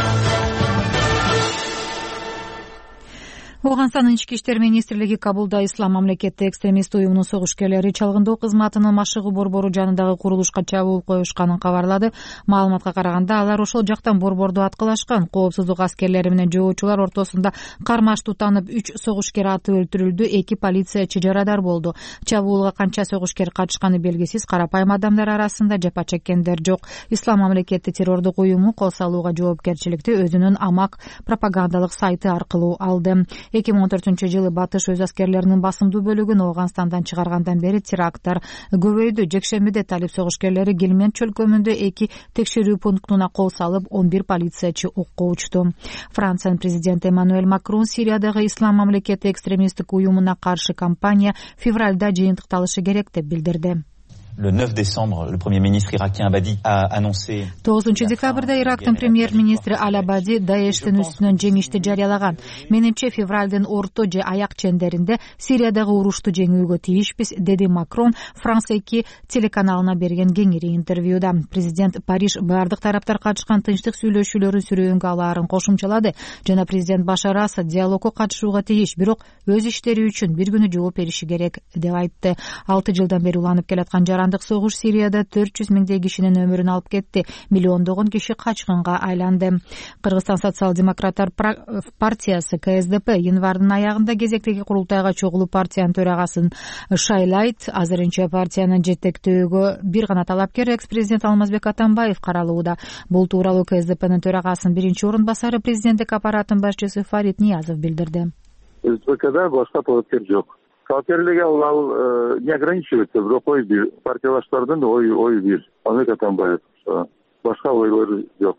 Ооганстандын ички иштер министрлиги Кабулда ислам мамлекети экстремист уюмунун согушкерлери чалгындоо кызматынын машыгуу борбору жанындагы курулушка чабуул коюшканын кабарлады. Маалыматка караганда алар ошол жактан борборду аткылашкан. Коопсуздук аскерлери менен жоочулар ортосунда кармаштуу танып 3 согушкер атып өлтүрүлдү, 2 полициячы жарадар болду. Чабуулга канча согушкер катышканы белгисиз. Карапайым адамдар арасында жапа чеккендер жок. Ислам мамлекети террордук уюму кол салууга жоопкерчиликти өзүнүн амак пропагандалык сайты аркылуу алды. 2014-жылы Батыш өз аскерлеринин басымдуу бөлүгүн Ооганстандан чыгаргандан бери теракттар көбөйдү. Жекшембиде талип согушкерлери Гилмент чөлкөмүндө 2 текшерүү пунктуна кол салып, 11 полициячы окко учту. Франциянын президенти Эммануэль Макрон Сириядагы ислам мамлекети экстремисттик уюмуна каршы кампания февралда жыйынтыкталышы керек деп билдирди. Le 9 décembre, le premier ministre irakien Abadi a annoncé 9 декабрда Ирактын премьер-министри Аль-Абади Даештин үстүнөн жеңишти жарыялаган. Менимче февралдын орто же аяк чендеринде Сириядагы урушту жеңүүгө тийишпиз, деди Макрон Франс 2 телеканалына берген кеңири интервьюда. Президент Париж бардык тараптар катышкан тынчтык сүйлөшүүлөрүн сүрөөнгө алаарын кошумчалады жана президент Башар Асад диалогко катышууга тийиш, бирок өз иштери үчүн бир күнү жооп бериши керек деп айтты. 6 жылдан бери уланып келаткан жарандык согуш Сирияда 400 миңдей кишинин өмүрүн алып кетти. Миллиондогон киши качкынга айланды. Кыргызстан социал-демократтар партиясы КСДП январдын аягында кезектеги курултайга чогулуп партиянын төрагасын шайлайт. Азырынча партиянын жетектөөгө бир гана талапкер экс-президент Алмазбек Атамбаев каралууда. Бул тууралуу КСДПнын төрагасынын биринчи орун басары президенттик аппараттын башчысы Фарид Ниязов билдирди. СДПКда башка талапкер жок. Талапкерлерге ал не ограничивается, бирок ой бир, партиялаштардын ой бир. Алмазбек Атамбаев башка ойлор жок.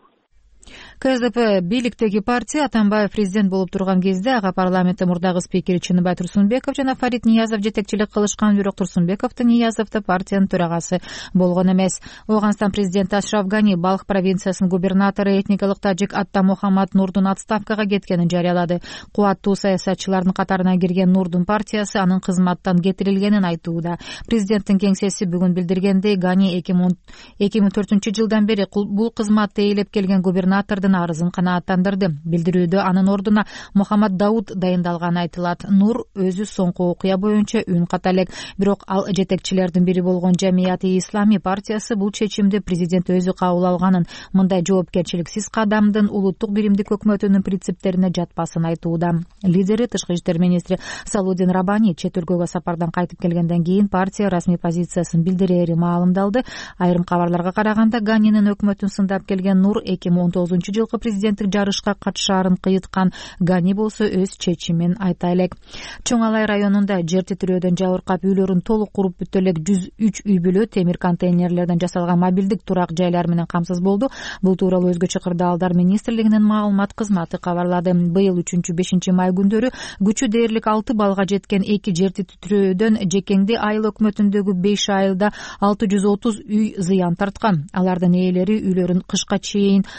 КСДП бийликтеги партия Атамбаев президент болуп турган кезде ага парламенттин мурдагы спикери Чыныбай Турсунбеков жана Фарид Ниязов жетекчилик кылышкан, бирок Турсунбековду Ниязовду партиянын төрагасы болгон эмес. Ооганстан президенти Ашраф Гани Балх провинциясынын губернатору этникалык тажик Атта Мухаммад Нурдун отставкага кеткенин жарыялады. Кубаттуу саясатчылардын катарына кирген Нурдун партиясы анын кызматтан кетирилгенин айтууда. Президенттин кеңсеси бүгүн билдиргендей, Гани 2004-жылдан бери бул кызматты ээлеп келген губернатордун арызын канааттандырды. Билдирүүдө анын ордуна Мухаммад Дауд дайындалганы айтылат. Нур өзү соңку окуя боюнча үн ката элек, бирок ал жетекчилердин бири болгон Жамият-и-Ислами партиясы бул чечимди президент өзү кабыл алганын, мындай жоопкерчиликсиз кадамдын улуттук биримдик өкмөтүнүн принциптерине жатпасын айтууда. Лидери тышкы иштер министри Салудин Рабани чет өлкөгө сапардан кайтып келгенден кийин партия расмий позициясын билдирери маалымдалды. Айрым кабарларга караганда Ганинин өкмөтүн сындап келген Нур 2019-жылкы президенттик жарышка катышаарын кыйыткан. Гани болсо өз чечимин айта элек. Чоң Алай районунда жер титирөөдөн жабыркап үйлөрүн толук куруп бүтө элек 103 үй бүлө темир контейнерлерден жасалган мобилдик турак жайлар менен камсыз болду. Бул тууралуу Өзгөчө кырдаалдар министрлигинин маалымат кызматы кабарлады. Быйыл 3-5 май күндөрү күчү дээрлик 6 балга жеткен 2 жер титирөөдөн Жекеңди айыл өкмөтүндөгү 5 айылда 630 үй зыян тарткан. Алардын ээлери үйлөрүн кышка чейин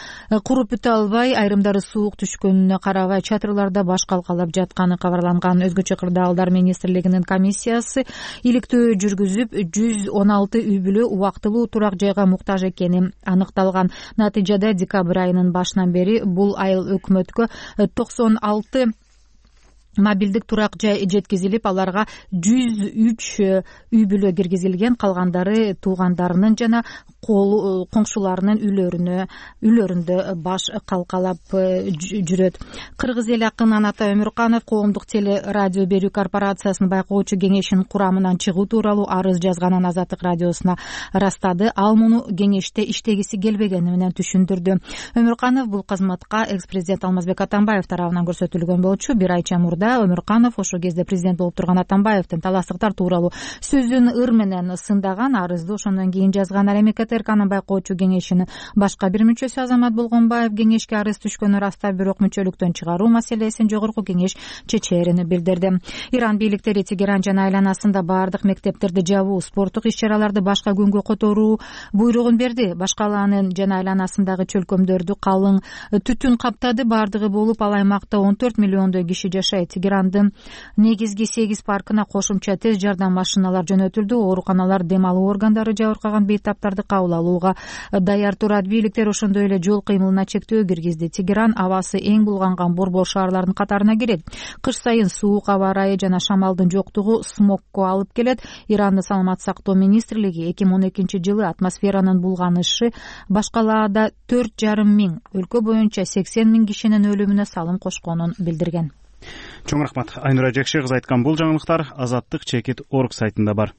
куруп бүтө албай, айрымдары суук түшкөнүнө карабай чатырларда баш калкалап жатканы кабарланган. Өзгөчө кырдаалдар министрлигинин комиссиясы иликтөө жүргүзүп 116 үй бүлө убактылуу турак жайга муктаж экени аныкталган. Натыйжада декабрь айынын башынан бери бул айыл өкмөткө 96 мобилдик турак жай жеткизилип, аларга 103 үй бүлө киргизилген. Калгандары туугандарынын жана коңшуларынын үйлөрүндө баш калкалап жүрөт. Кыргыз эли акыны Аната Өмүрканов коомдук теле радио берүү корпорациясынын байкоочу кеңешинин курамынан чыгуу тууралуу арыз жазганын Азаттык радиосуна ырастады. Ал муну кеңеште иштегиси келбегени менен түшүндүрдү. Өмүрканов бул кызматка экс-президент Алмазбек Атамбаев тарабынан көрсөтүлгөн болчу. Бир айча мурда Өмүрканов ошол кезде президент болуп турган Атамбаевдин таластыктар тууралуу сөзүн ыр менен сындаган. Арызды ошондон кийин жазган. Ал эми КТРКнын байкоочу кеңешинин башка бир мүчөсү Азамат Болгонбаев кеңешке арыз түшкөнү ырастап, бирок мүчөлүктөн чыгаруу маселесин жогорку кеңеш чечээрин билдирди. Иран бийликтери Тегеран жана айланасында баардык мектептерди жабуу, спорттук иш-чараларды башка күнгө которуу буйругун берди. Башкаланын жана айланасындагы чөлкөмдөрдү калың түтүн каптады. Баардыгы болуп, ал аймакта 14 миллиондой киши жашайт. Тегерандын негизги 8 паркына кошумча тез жардам машиналар жөнөтүлдү. Ооруканалар дем алуу органдары жабыркаган бейтаптарды кабыл алууга даяр турат. Бийликтер ошондой эле жол кыймылына чектөө киргизди. Тегеран абасы эң булганган борбор шаарлардын катарына кирет. Кыш сайын суук аба ырайы жана шамалдын жоктугу смогко алып келет. Ирандын саламаттык сактоо министрлиги 2012-жылы атмосферанын булганышы башкалаада 4,5 миң, өлкө боюнча 80 миң кишинин өлүмүнө салым кошконун билдирген. Чоң рахмат. Айнура Жекше кызы айткан бул жаңылыктар Азаттык Чекит.org сайтында бар.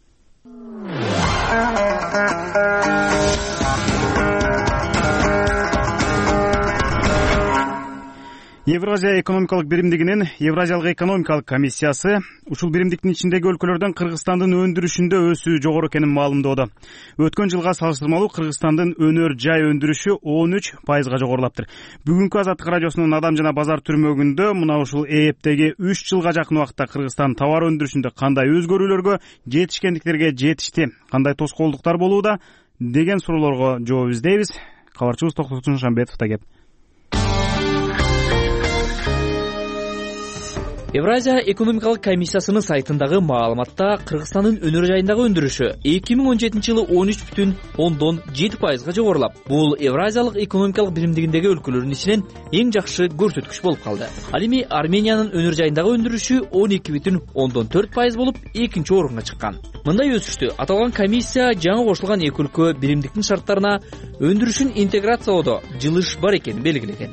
Евразия экономикалык биримдигинин Евразиялык экономикалык комиссиясы ушул биримдиктин ичиндеги өлкөлөрдөн Кыргызстандын өндүрүшүндө өсүү жогору экенин маалымдоодо. Өткөн жылга салыштырмалуу Кыргызстандын өнөр жай өндүрүшү 13% жогорулаптыр. Бүгүнкү Азаттык радиосунун Адам жана базар түрмөгүндө мына ушул ээптеги 3 жылга жакын убакытта Кыргызстан товар өндүрүшүндө кандай өзгөрүүлөргө жетишкендиктерге жетишти, кандай тоскоолдуктар болууда деген суроолорго жооп издейбиз. Кабарчыбыз Токтотун Шамбетов да кеп. Евразия экономикалык комиссиясынын сайтындагы маалыматта Кыргызстандын өнөр жайындагы өндүрүшү 2017-жылы 13,7% жогорулап, бул Евразиялык экономикалык биримдигиндеги өлкөлөрдүн ичинен эң жакшы көрсөткүч болуп калды. Ал эми Армениянын өнөр жайындагы өндүрүшү 12,4% болуп, экинчи орунга чыккан. Мындай өсүштү аталган комиссия жаңы кошулган эки өлкө биримдиктин шарттарына өндүрүшүн интеграциялоодо жылыш бар экенин белгилеген.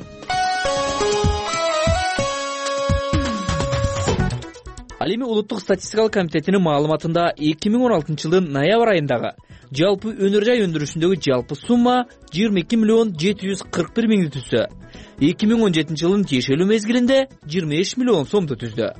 Ал эми Улуттук статистикалык комитетинин маалыматында 2016-жылдын ноябрь айындагы жалпы өнөр жай өндүрүшүндөгү жалпы сумма 22,741 миңди түздү. 2017-жылдын тиешелүү мезгилинде 25 миллион сомду түздү.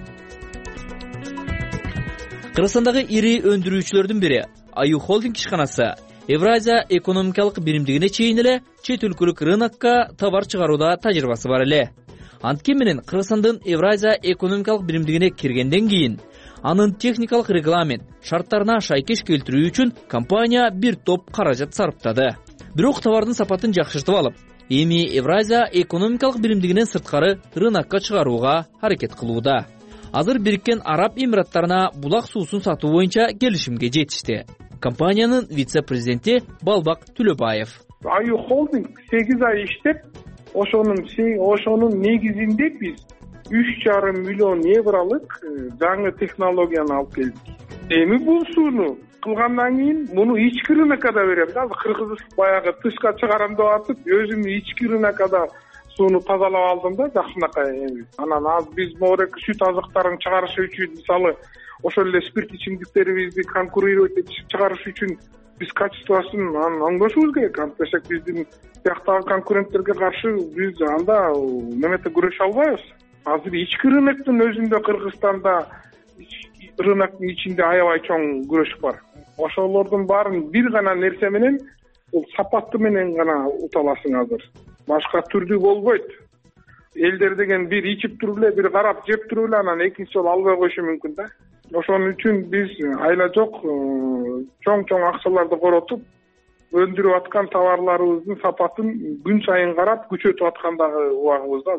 Кыргызстандагы ири өндүрүүчүлөрдүн бири Аю холдинг ишканасы Евразия экономикалык биримдигине чейин эле чет өлкөлүк рынокко товар чыгарууда тажрыйбасы бар эле. Анткени менен Кыргызстандын Евразия экономикалык биримдигине киргенден кийин анын техникалык регламент шарттарына шайкеш келтирүү үчүн компания бир топ каражат сарптады. Бирок товардын сапатын жакшыртып алып, эми Евразия экономикалык биримдигинен сырткары рынокко чыгарууга аракет кылууда. Азыр Бириккен Араб Эмираттарына булак суусун сатуу боюнча келишимге жетишти. Компаниянын вице-президенти Балбак Түлөбаев. Аю холдинг 8 ай иштеп, ошонун негизинде биз 3,5 миллион евролук жаңы технологияны алып келдик. Эми бул сууну кылгандан кийин муну ички рынокко да берем да. Кыргыз баягы тышка чыгарам деп атып, өзүм ички рынокко да сууну тазалап алдым да жакшынакай. Анан биз могуреки сүт азыктарын чыгарыш үчүн, мисалы, ошол эле спирт ичимдиктерибизди конкурировать этип чыгарыш үчүн биз качествосын оңдошубуз керек. Антпесек биздин бияктагы конкуренттерге каршы биз анда немете күрөшө албайбыз. Азыр ички рыноктун өзүндө Кыргызстанда рыноктун ичинде аябай чоң күрөш бар. Ошолордун баарын бир гана нерсе менен, бул сапаты менен гана ута аласың азыр. Башка түрдүү болбойт. Элдер деген бир ичип туруп эле, бир карап жеп туруп эле, анан экинчи жолу албай коюшу мүмкүн да. Ошон үчүн биз айла жок чоң акчаларды коротуп, өндүрүп аткан товарларыбыздын сапатын күн сайын карап күчөтүп аткандагы убагыбызда.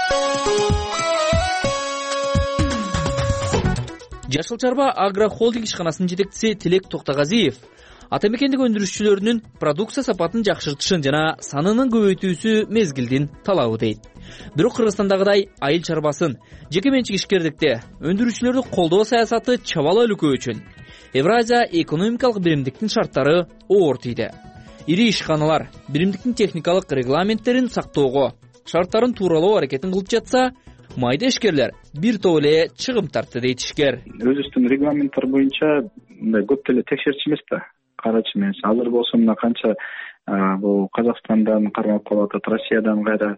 Жашыл Чарба агро холдинг ишканасынын жетекчиси Тилек Токтогазиев ата мекендик өндүрүшчүлөрүнүн продукция сапатын жакшыртышын жана санынын көбөйтүүсү мезгилдин талабы дейт. Бирок Кыргызстандагыдай айыл чарбасын, жеке менчик ишкердикте өндүрүүчүлөрдү колдоо саясаты чабала өлкө үчүн Евразия экономикалык биримдиктин шарттары оор тийди. Ири ишканалар биримдиктин техникалык регламенттерин сактоого, шарттарын тууралоо аракетин кылып жатса, майда ишкерлер бир топ эле чыгым тартты дейт ишкер. Өзүбүздүн регламенттер боюнча мындай көп деле текшерчү эмес да, карачы эмес. Азыр болсо мына канча бул Казакстандан кармап калып атат, Россиядан кайра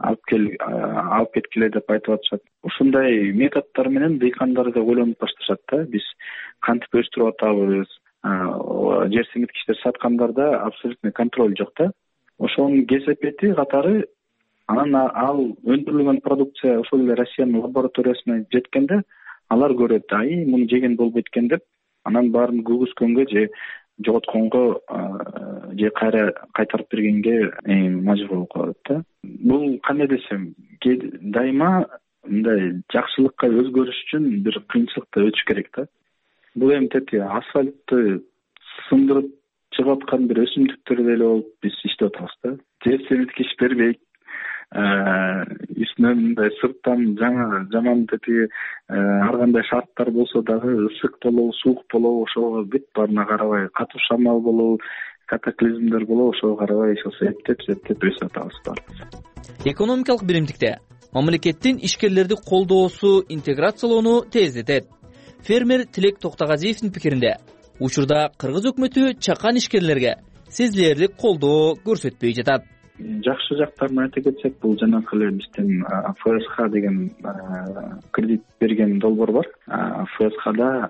алып кеткиле деп айтып атышат. Ушундай методдор менен дыйкандарды ойлонуп башташат да. Биз кантип өстүрүп атабыз, жер семиткичтер саткандарда абсолютный контроль жок да. Ошонун кесепети катары анан ал өндүрүлгөн продукция ошол эле Россиянын лабораториясына жеткенде алар көрөт, муну жеген болбойт экен деп, анан баарын күгүзгөнгө же жоготконго же кайра кайтарып бергенге мажбур болуп калат да. Бул кандай десем, дайыма мындай жакшылыкка өзгөрүш үчүн бир кыйынчылыкты өтүш керек да. Бул эми тети асфальтты сындырып чыгып аткан бир өсүмдүктөр деле болуп биз иштеп атабыз да. Жер семиткич бербейт, үстүнөн мындай сырттан жаман тети ар кандай шарттар болсо дагы ысык болобу, суук болобу, ошого бүт баарына карабай, катуу шамал болобу, катаклизмдер болобу, ошого карабай эптеп өсүп атабыз баарыбыз. Экономикалык биримдикте мамлекеттин ишкерлерди колдоосу интеграциялоону тездетет. Фермер Тилек Токтогазиевдин пикиринде, учурда Кыргыз өкмөтү чакан ишкерлерге сезилерлик колдоо көрсөтпөй жатат. Жакшы жактарын айта кетсек, бул жанакы эле биздин ФСХ деген кредит берген долбоор бар. ФСХда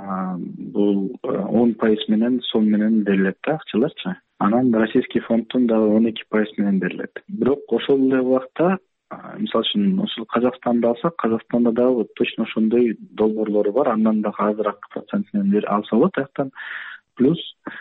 бул 10% менен сом менен берилет да акчаларчы. Анан Российский фонддун дагы 12% менен берилет. Бирок ошол эле убакта, мисалы үчүн ошол Казакстанды алсак, Казакстанда дагы точно ошондой долбоорлору бар. Андан дагы азыраак процент менен алса болот аяктан. Плюс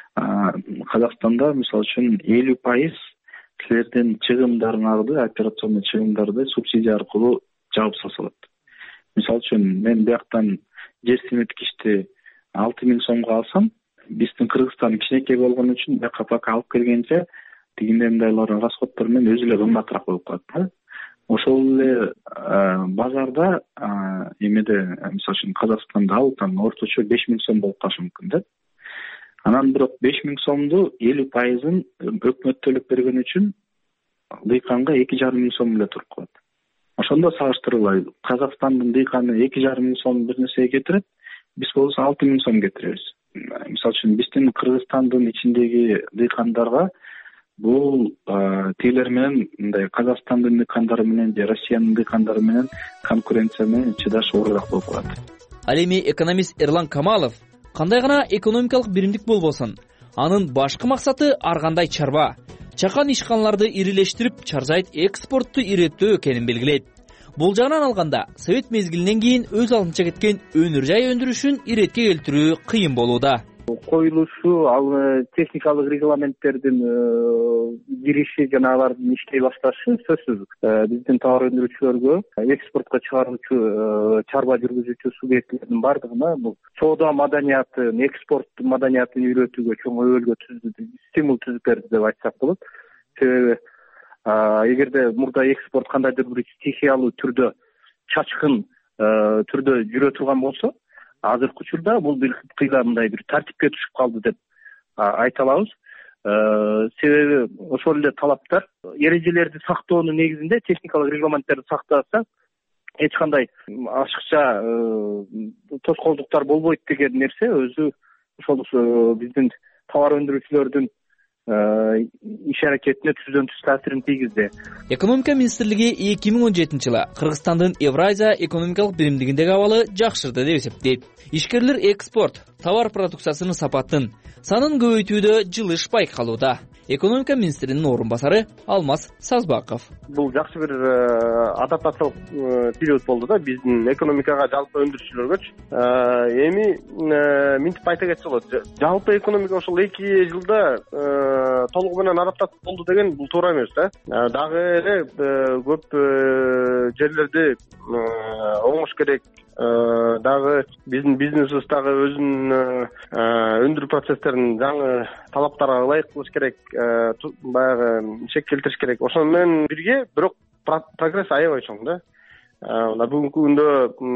Казакстанда мисалы үчүн 50% силердин чыгымдарыңарды, операционный чыгымдарды субсидия аркылуу жаап салса болот. Мисалы үчүн мен бияктан жер семиткичти 6000 сомго алсам, биздин Кыргызстан кичинекей болгон үчүн бияка пока алып келгенче тигиндей мындайлар расходдор менен өзү эле кымбатыраак болуп калат да. Ошол эле базарда эмеде мисалы үчүн Казакстанда алып орточо 5000 сом болуп калышы мүмкүн да. Анан бирок 5000 сомду 50%-ын өкмөт төлөп берген үчүн дыйканга 2,5 сом эле туруп калат. Ошондо салыштырылай, Казакстандын дыйканы 2,5 сом бир нерсеге кетирет, биз болсо 6000 сом кетиребиз. Мисалы үчүн биздин Кыргызстандын ичиндеги дыйкандарга бул тилер менен мындай Казакстандын дыйкандары менен же Россиянын дыйкандары менен конкуренция менен чыдаш оорураак болуп калат. Ал эми экономист Эрлан Камалов кандай гана экономикалык биримдик болбосун, анын башкы максаты ар кандай чарба, чакан ишканаларды ирилештирип, чаржайыт экспортту иреттөө экенин белгилейт. Бул жагынан алганда, совет мезгилинен кийин өз алдынча кеткен өнөр жай өндүрүшүн иретке келтирүү кыйын болууда. Коюлушу, ал техникалык регламенттердин кириши жана алардын иштей башташы сөзсүз биздин товар өндүрүүчүлөргө, экспортко чыгаруучу чарба жүргүзүүчү субъектилердин бардыгына бул соода маданиятын, экспорт маданиятын үйрөтүүгө чоң өбөлгө стимул түзүп берди деп айтсак болот. Себеби эгерде мурда экспорт кандайдыр бир стихиялуу түрдө, чачкын түрдө жүрө турган болсо, азыркы учурда бул бир кыйла мындай бир тартипке түшүп калды деп айта алабыз. Себеби ошол эле талаптар, эрежелерди сактоонун негизинде техникалык регламенттерди сактаса, эч кандай ашыкча тоскоолдуктар болбойт деген нерсе өзү ошол биздин товар өндүрүүчүлөрдүн иш аракетине түздөн түз таасирин тийгизди. Экономика министрлиги 2017-жылы Кыргызстандын Евразия экономикалык биримдигиндеги абалы жакшырды деп эсептейт. Ишкерлер экспорт, товар продукциясынын сапатын, санын көбөйтүүдө жылыш байкалууда. экономика министринин орун басары Алмаз Сазбаков. Бул жакшы бир адаптациялык период болду да биздин экономикага, жалпы өндүрүүчүлөргөчү. Эми мынтип айта кетсе болот. Жалпы экономика ошол 2 жылда толугу менен адаптация болду деген бул туура эмес да. Дагы эле көп жерлерди оңош керек. Дагы биздин бизнесибиз дагы өзүнүн өндүрүү процесстерин жаңы талаптарга ылайык кылыш керек, баягы чек келтириш керек. Ошону менен бирге бирок прогресс аябай чоң да. Бүгүнкү күндө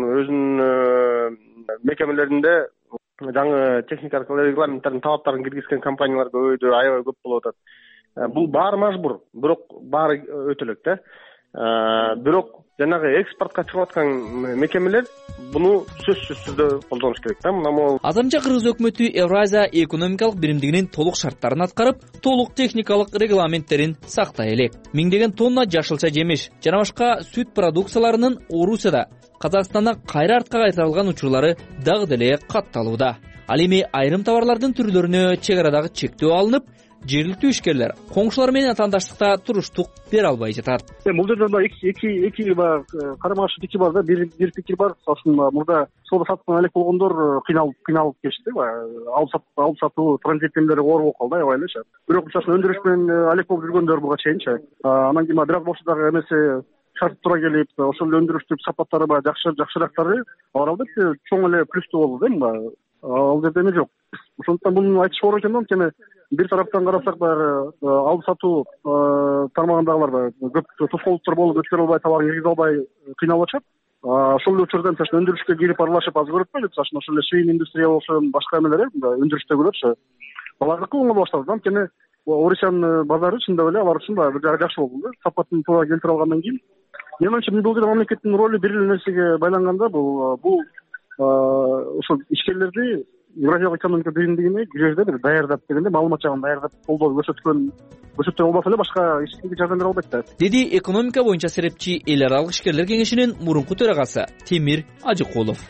өзүнүн мекемелеринде жаңы техникалык регламенттердин талаптарын киргизген компаниялар көбөйдү, аябай көп болуп атат. Бул баары мажбур, бирок баары өтө элек да. Бирок жанагы экспортко чыгып аткан мекемелер буну сөзсүз түрдө колдонуш керек да. Мына могу Азырынча Кыргыз өкмөтү Евразия экономикалык биримдигинин толук шарттарын аткарып, толук техникалык регламенттерин сактай элек. Миңдеген тонна жашылча жемиш жана башка сүт продукцияларынын Орусияда, Казакстанда кайра артка кайтарылган учурлары дагы деле катталууда. Ал эми айрым товарлардын түрлөрүнө чек арадагы чектөө алынып, жергиликтүү ишкерлер коңшулар менен атаандаштыкта туруштук бере албай жатат. Бул жерде эки карама каршы пикир бар да. Бир пикир бар, мурда соода саттыкка алек болгондор кыйналып кечти. Алып сатуу транзиттемелери оор болуп калды аябай элечи. Бирок өндүрүш менен алек болуп жүргөндөр буга чейинчи. Анан кийин бирок болсо дагы эмеси шарт туура келип, ошол эле өндүрүштүк сапаттары баягы жакшыраактары алар албетте чоң эле плюстуу болду да. Ал жерде эме жок. Ошондуктан муну айтыш оор экен да. Анткени бир тараптан карасак баягы алып сатуу тармагындагылар көп тоскоолдуктар болуп өткөрө албай, товарын киргизе албай кыйналып атышат. Ошол эле учурда өндүрүшкө кирип аралашып аз көрөтпөйлү. Ошол эле свин индустрия болсун, башка эмелер өндүрүштөгүлөрчү. Алардыкы оңой башталды. Анткени Орусиянын базары чындап эле алар үчүн баягы бир жакшы болду. Сапатын туура келтире алгандан кийин. Менин оюмча бул жерде мамлекеттин ролу бир эле нерсеге байланганда, бул ошол ишкерлерди Евразиялык экономика биримдигине кирүүгө бир даярдап дегенде, маалымат жагын даярдап колдоо көрсөткөн болбосо эле башка эч кимге жардам бере албайт да. Деди экономика боюнча серепчи эл аралык ишкерлер кеңешинин мурунку төрагасы Темир Ажыкулов.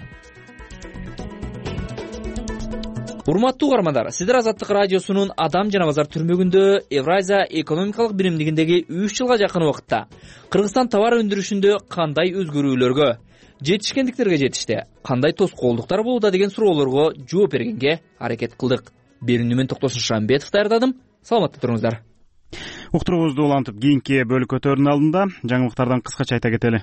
Урматтуу угармандар, сиздер Азаттык радиосунун Адам жана базар түрмөгүндө Евразия экономикалык биримдигиндеги 3 жылга жакын убакытта Кыргызстан товар өндүрүшүндө кандай өзгөрүүлөргө, жетишкендиктерге жетишти, кандай тоскоолдуктар болууда деген суроолорго жооп бергенге аракет кылдык. Берүүнү мен Токтосун Шамбетов даярдадым. Саламатта туруңуздар. Уктуруубузду улантып кийинки бөлүккө өтөөрүнүн алдында жаңылыктардан кыскача айта кетели.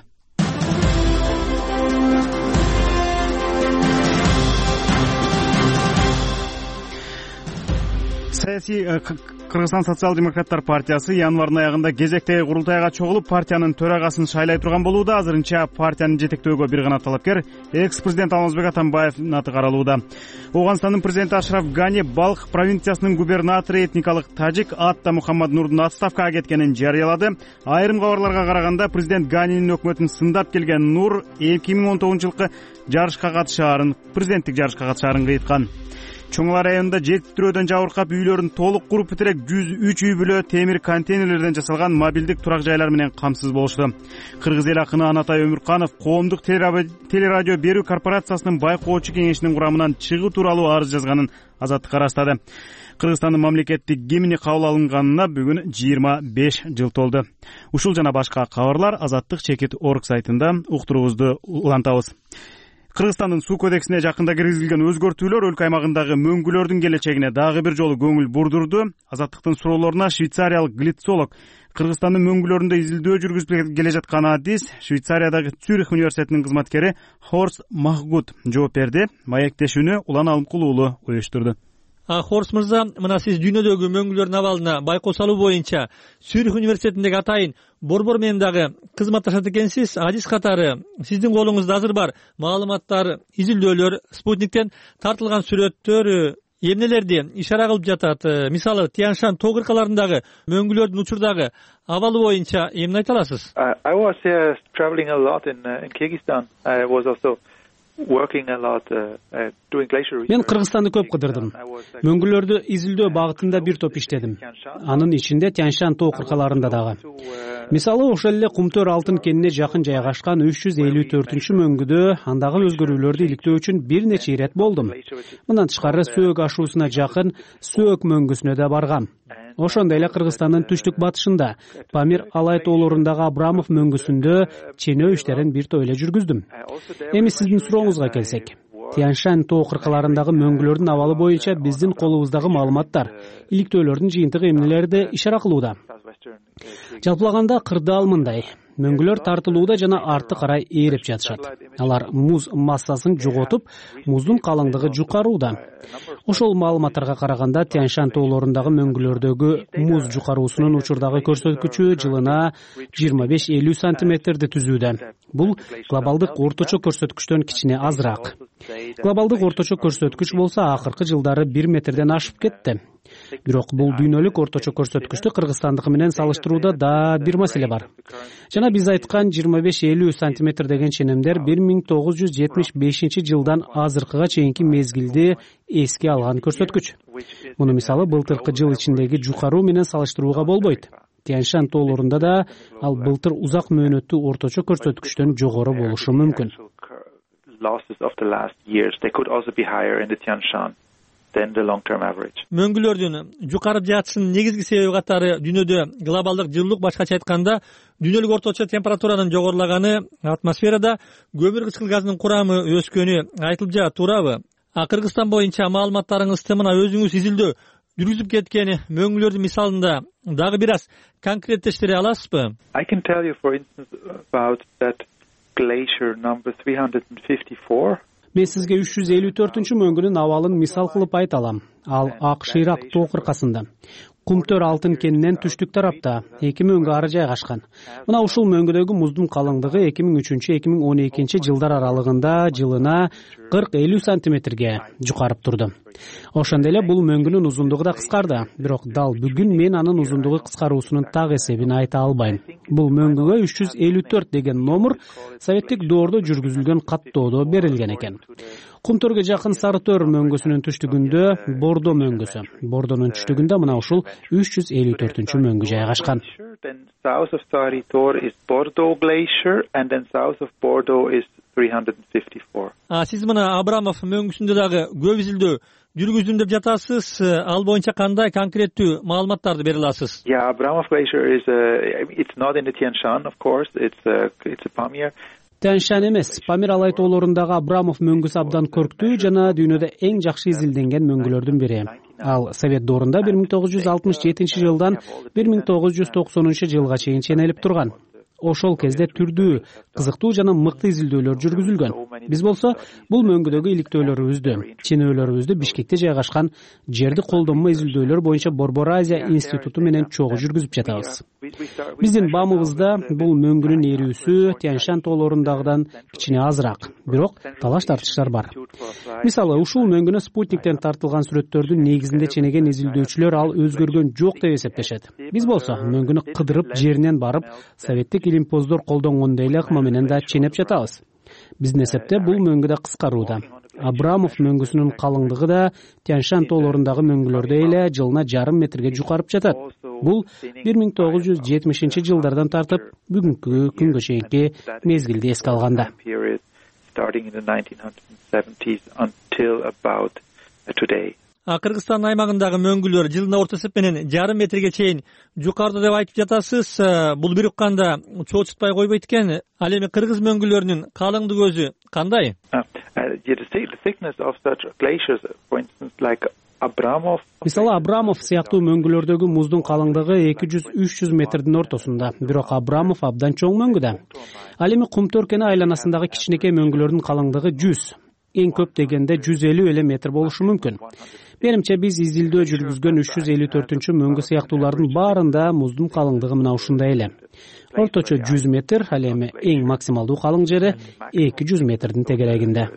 Кыргызстан социал-демократтар партиясы январдын аягында кезектеги курултайга чогулуп, партиянын төрагасын шайлай турган болууда. Азырынча партияны жетектөөгө бир гана талапкер экс-президент Алмазбек Атамбаевдин аты каралууда. Ооганстандын президенти Ашраф Гани Балх провинциясынын губернатору этникалык тажик Атта Мухаммад Нурдун отставкага кеткенин жарыялады. Айрым кабарларга караганда президент Ганинин өкмөтүн сындап келген Нур 2019-жылкы жарышка катышаарын, президенттик жарышка катышаарын кыйткан. Чоңла районунда жетиптирөөдөн жабыркап, үйлөрүн толук куруп битирек 103 үй бүлө темир контейнерлерден жасалган мобилдик турак жайлар менен камсыз болушту. Кыргыз эл акыны Анатай Өмүрканов коомдук телерадио берүү корпорациясынын байкоочу кеңешинин курамынан чыгуу тууралуу арыз жазганын Азаттыкка ырастады. Кыргызстандын мамлекеттик гимни кабыл алынганына бүгүн 25 жыл толду. Ушул жана башка кабарлар Азаттык.org сайтында уктуруубузду улантабыз. Кыргызстандын суу кодексине жакында киргизилген өзгөртүүлөр өлкө аймагындагы мөңгүлөрдүн келечегине дагы бир жолу көңүл бурдурду. Азаттыктын суроолоруна швейцариялык глицолог Кыргызстандын мөңгүлөрүндө изилдөө жүргүзүп келе жаткан адис Швейцариядагы Цюрих университетинин кызматкери Хорст Махгут жооп берди. Маектешүүнү Улан Алымкул уулу уюштурду. Хорс мырза, мына сиз дүйнөдөгү мөңгүлөрдүн абалына байкоо салуу боюнча Цюрих университетиндеги атайын борбор менен дагы кызматташат экенсиз. Адис катары сиздин колуңузда азыр бар маалыматтар, изилдөөлөр, спутниктен тартылган сүрөттөр эмнелерди ишара кылып жатат? Мисалы, Тянь-Шань тоо кыркаларындагы мөңгүлөрдүн учурдагы абалы боюнча эмне айта аласыз? I was traveling a lot in Kyrgyzstan. I was also Мен Кыргызстанды көп кыдырдым. Мөңгүлөрдү изилдөө багытында бир топ иштедим. Анын ичинде Тянь-Шань тоо кыркаларында дагы. Мисалы, ошол эле Кумтөр алтын кенине жакын жайгашкан 354-мөңгүдө андагы өзгөрүүлөрдү иликтөө үчүн бир нече ирет болдум. Мындан тышкары Сөөк ашуусуна жакын Сөөк мөңгүсүнө да баргам. Ошондой эле Кыргызстандын түштүк батышында Памир Алай тоолорундагы Абрамов мөңгүсүндө ченөө иштерин бир топ эле жүргүздүм. Эми сиздин сурооңузга келсек, Тянь-Шань тоо кыркаларындагы мөңгүлөрдүн абалы боюнча биздин колубуздагы маалыматтар, иликтөөлөрдүн жыйынтыгы эмнелерди ишара кылууда? Жалпылаганда кырдаал мындай: мөңгүлөр тартылууда жана арты карай ээреп жатышат. Алар муз массасын жоготуп, муздун калыңдыгы жукарууда. Ошол маалыматтарга караганда Тянь-Шань тоолорундагы мөңгүлөрдөгү муз жукаруусунун учурдагы көрсөткүчү жылына 25-50 сантиметрди түзүүдө. Бул глобалдык орточо көрсөткүчтөн кичине азыраак. Глобалдык орточо көрсөткүч болсо акыркы жылдары 1 метрден ашып кетти. Бирок бул дүйнөлүк орточо көрсөткүчтү Кыргызстандыкы менен салыштырууда да бир маселе бар. Жана биз айткан 25-50 сантиметр деген ченемдер 1975 жылдан азыркыга чейинки мезгилди эске алган көрсөткүч. Муну мисалы былтыркы жыл ичиндеги жукаруу менен салыштырууга болбойт. Тянь-Шань тоолорунда да ал былтыр узак мөөнөттүү орточо көрсөткүчтөн жогору болушу мүмкүн. Мөңгүлөрдүн жукарып жатышынын негизги себеби катары дүйнөдө глобалдык жылуулук, башкача айтканда дүйнөлүк орточо температуранын жогорулаганы, атмосферада көмүр кычкыл газынын курамы өскөнү айтылып жатат, туурабы? Кыргызстан боюнча маалыматтарыңызды мына өзүңүз изилдөө жүргүзүп кеткен мөңгүлөрдүн мисалында дагы бир аз конкреттештире аласызбы? I can tell you, for instance, about that glacier number 354. Мен сизге 354-чү мөңгүнүн абалын мисал кылып айта алам. Ал Ак-Шыйрак тоо кыркасында. Кумтөр алтын кенинен түштүк тарапта 2 мөңгү ары жайгашкан. Мына ушул мөңгүдөгү муздун калыңдыгы 2003-2012 жылдар аралыгында жылына 40-50 сантиметрге жукарып турду. Ошондой эле бул мөңгүнүн узундугу да кыскарды, бирок дал бүгүн мен анын узундугу кыскаруусунун так эсебин айта албайм. Бул мөңгүгө 354 деген номер советтик доордо жүргүзүлгөн каттоодо берилген экен. Кумтөргө жакын Сарытөр мөңгүсүнүн түштүгүндө Бордо мөңгүсү, Бордонун түштүгүндө мына ушул 354-чү мөңгү жайгашкан. South of Saritor is Bordeaux Glacier, and then south of Bordeaux is 354. Сиз мына Абрамов мөңгүсүндө дагы көп изилдөө жүргүздүм деп жатасыз. Ал боюнча кандай конкреттүү маалыматтарды бере аласыз? Yeah, Abramov Glacier is it's not in the Tian-Shan, of course. It's a Pamir. Тянь-Шань эмес, Памир Алай тоолорундагы Абрамов мөңгүсү абдан көрктүү жана дүйнөдө эң жакшы изилденген мөңгүлөрдүн бири. Ал Совет доорунда 1967 жылдан 1990 жылга чейин ченелип турган. Ошол кезде түрдүү, кызыктуу жана мыкты изилдөөлөр жүргүзүлгөн. Биз болсо бул мөңгүдөгү иликтөөлөрүбүздү, ченөөлөрүбүздү Бишкекте жайгашкан жерди колдонмо изилдөөлөр боюнча Борбор Азия институту менен чогуу жүргүзүп жатабыз. Биздин баамыбызда бул мөңгүнүн ээрүүсү Тянь-Шань тоолорундагыдан кичине азыраак, бирок талаш тартыштар бар. Мисалы, ушул мөңгүнө спутниктен тартылган сүрөттөрдүн негизинде ченеген изилдөөчүлөр ал өзгөргөн жок деп эсептешет. Биз болсо мөңгүнү кыдырып жеринен барып, советтик илимпоздор колдонгондой эле ыкма менен да ченеп жатабыз. Биздин эсепте бул мөңгү да кыскарууда. Абрамов мөңгүсүнүн калыңдыгы да Тянь-Шань тоолорундагы мөңгүлөрдөй эле жылына 0,5 метрге жукарып жатат. Бул 1970 жылдардан тартып бүгүнкү күнгө чейинки мезгилди эске алганда. Кыргызстан аймагындагы мөңгүлөр жылына орто эсеп менен 0,5 метрге чейин жукарды деп айтып жатасыз. Бул бир укканда чоочутпай койбойт экен. Ал эми кыргыз мөңгүлөрүнүн калыңдыгы өзү кандай? Мисалы, Абрамов сыяктуу мөңгүлөрдөгү муздун калыңдыгы 200-300 метрдин ортосунда, бирок Абрамов абдан чоң мөңгү да. Ал эми Кумтөр кени айланасындагы кичинекей мөңгүлөрдүн калыңдыгы 100, эң көп дегенде 150 эле метр болушу мүмкүн. Менимче биз изилдөө жүргүзгөн 354-чү мөңгү сыяктуулардын баарында муздун калыңдыгы мына ушундай эле. Орточо 100 метр, ал эми эң максималдуу калың жери 200 метрдин тегерегинде.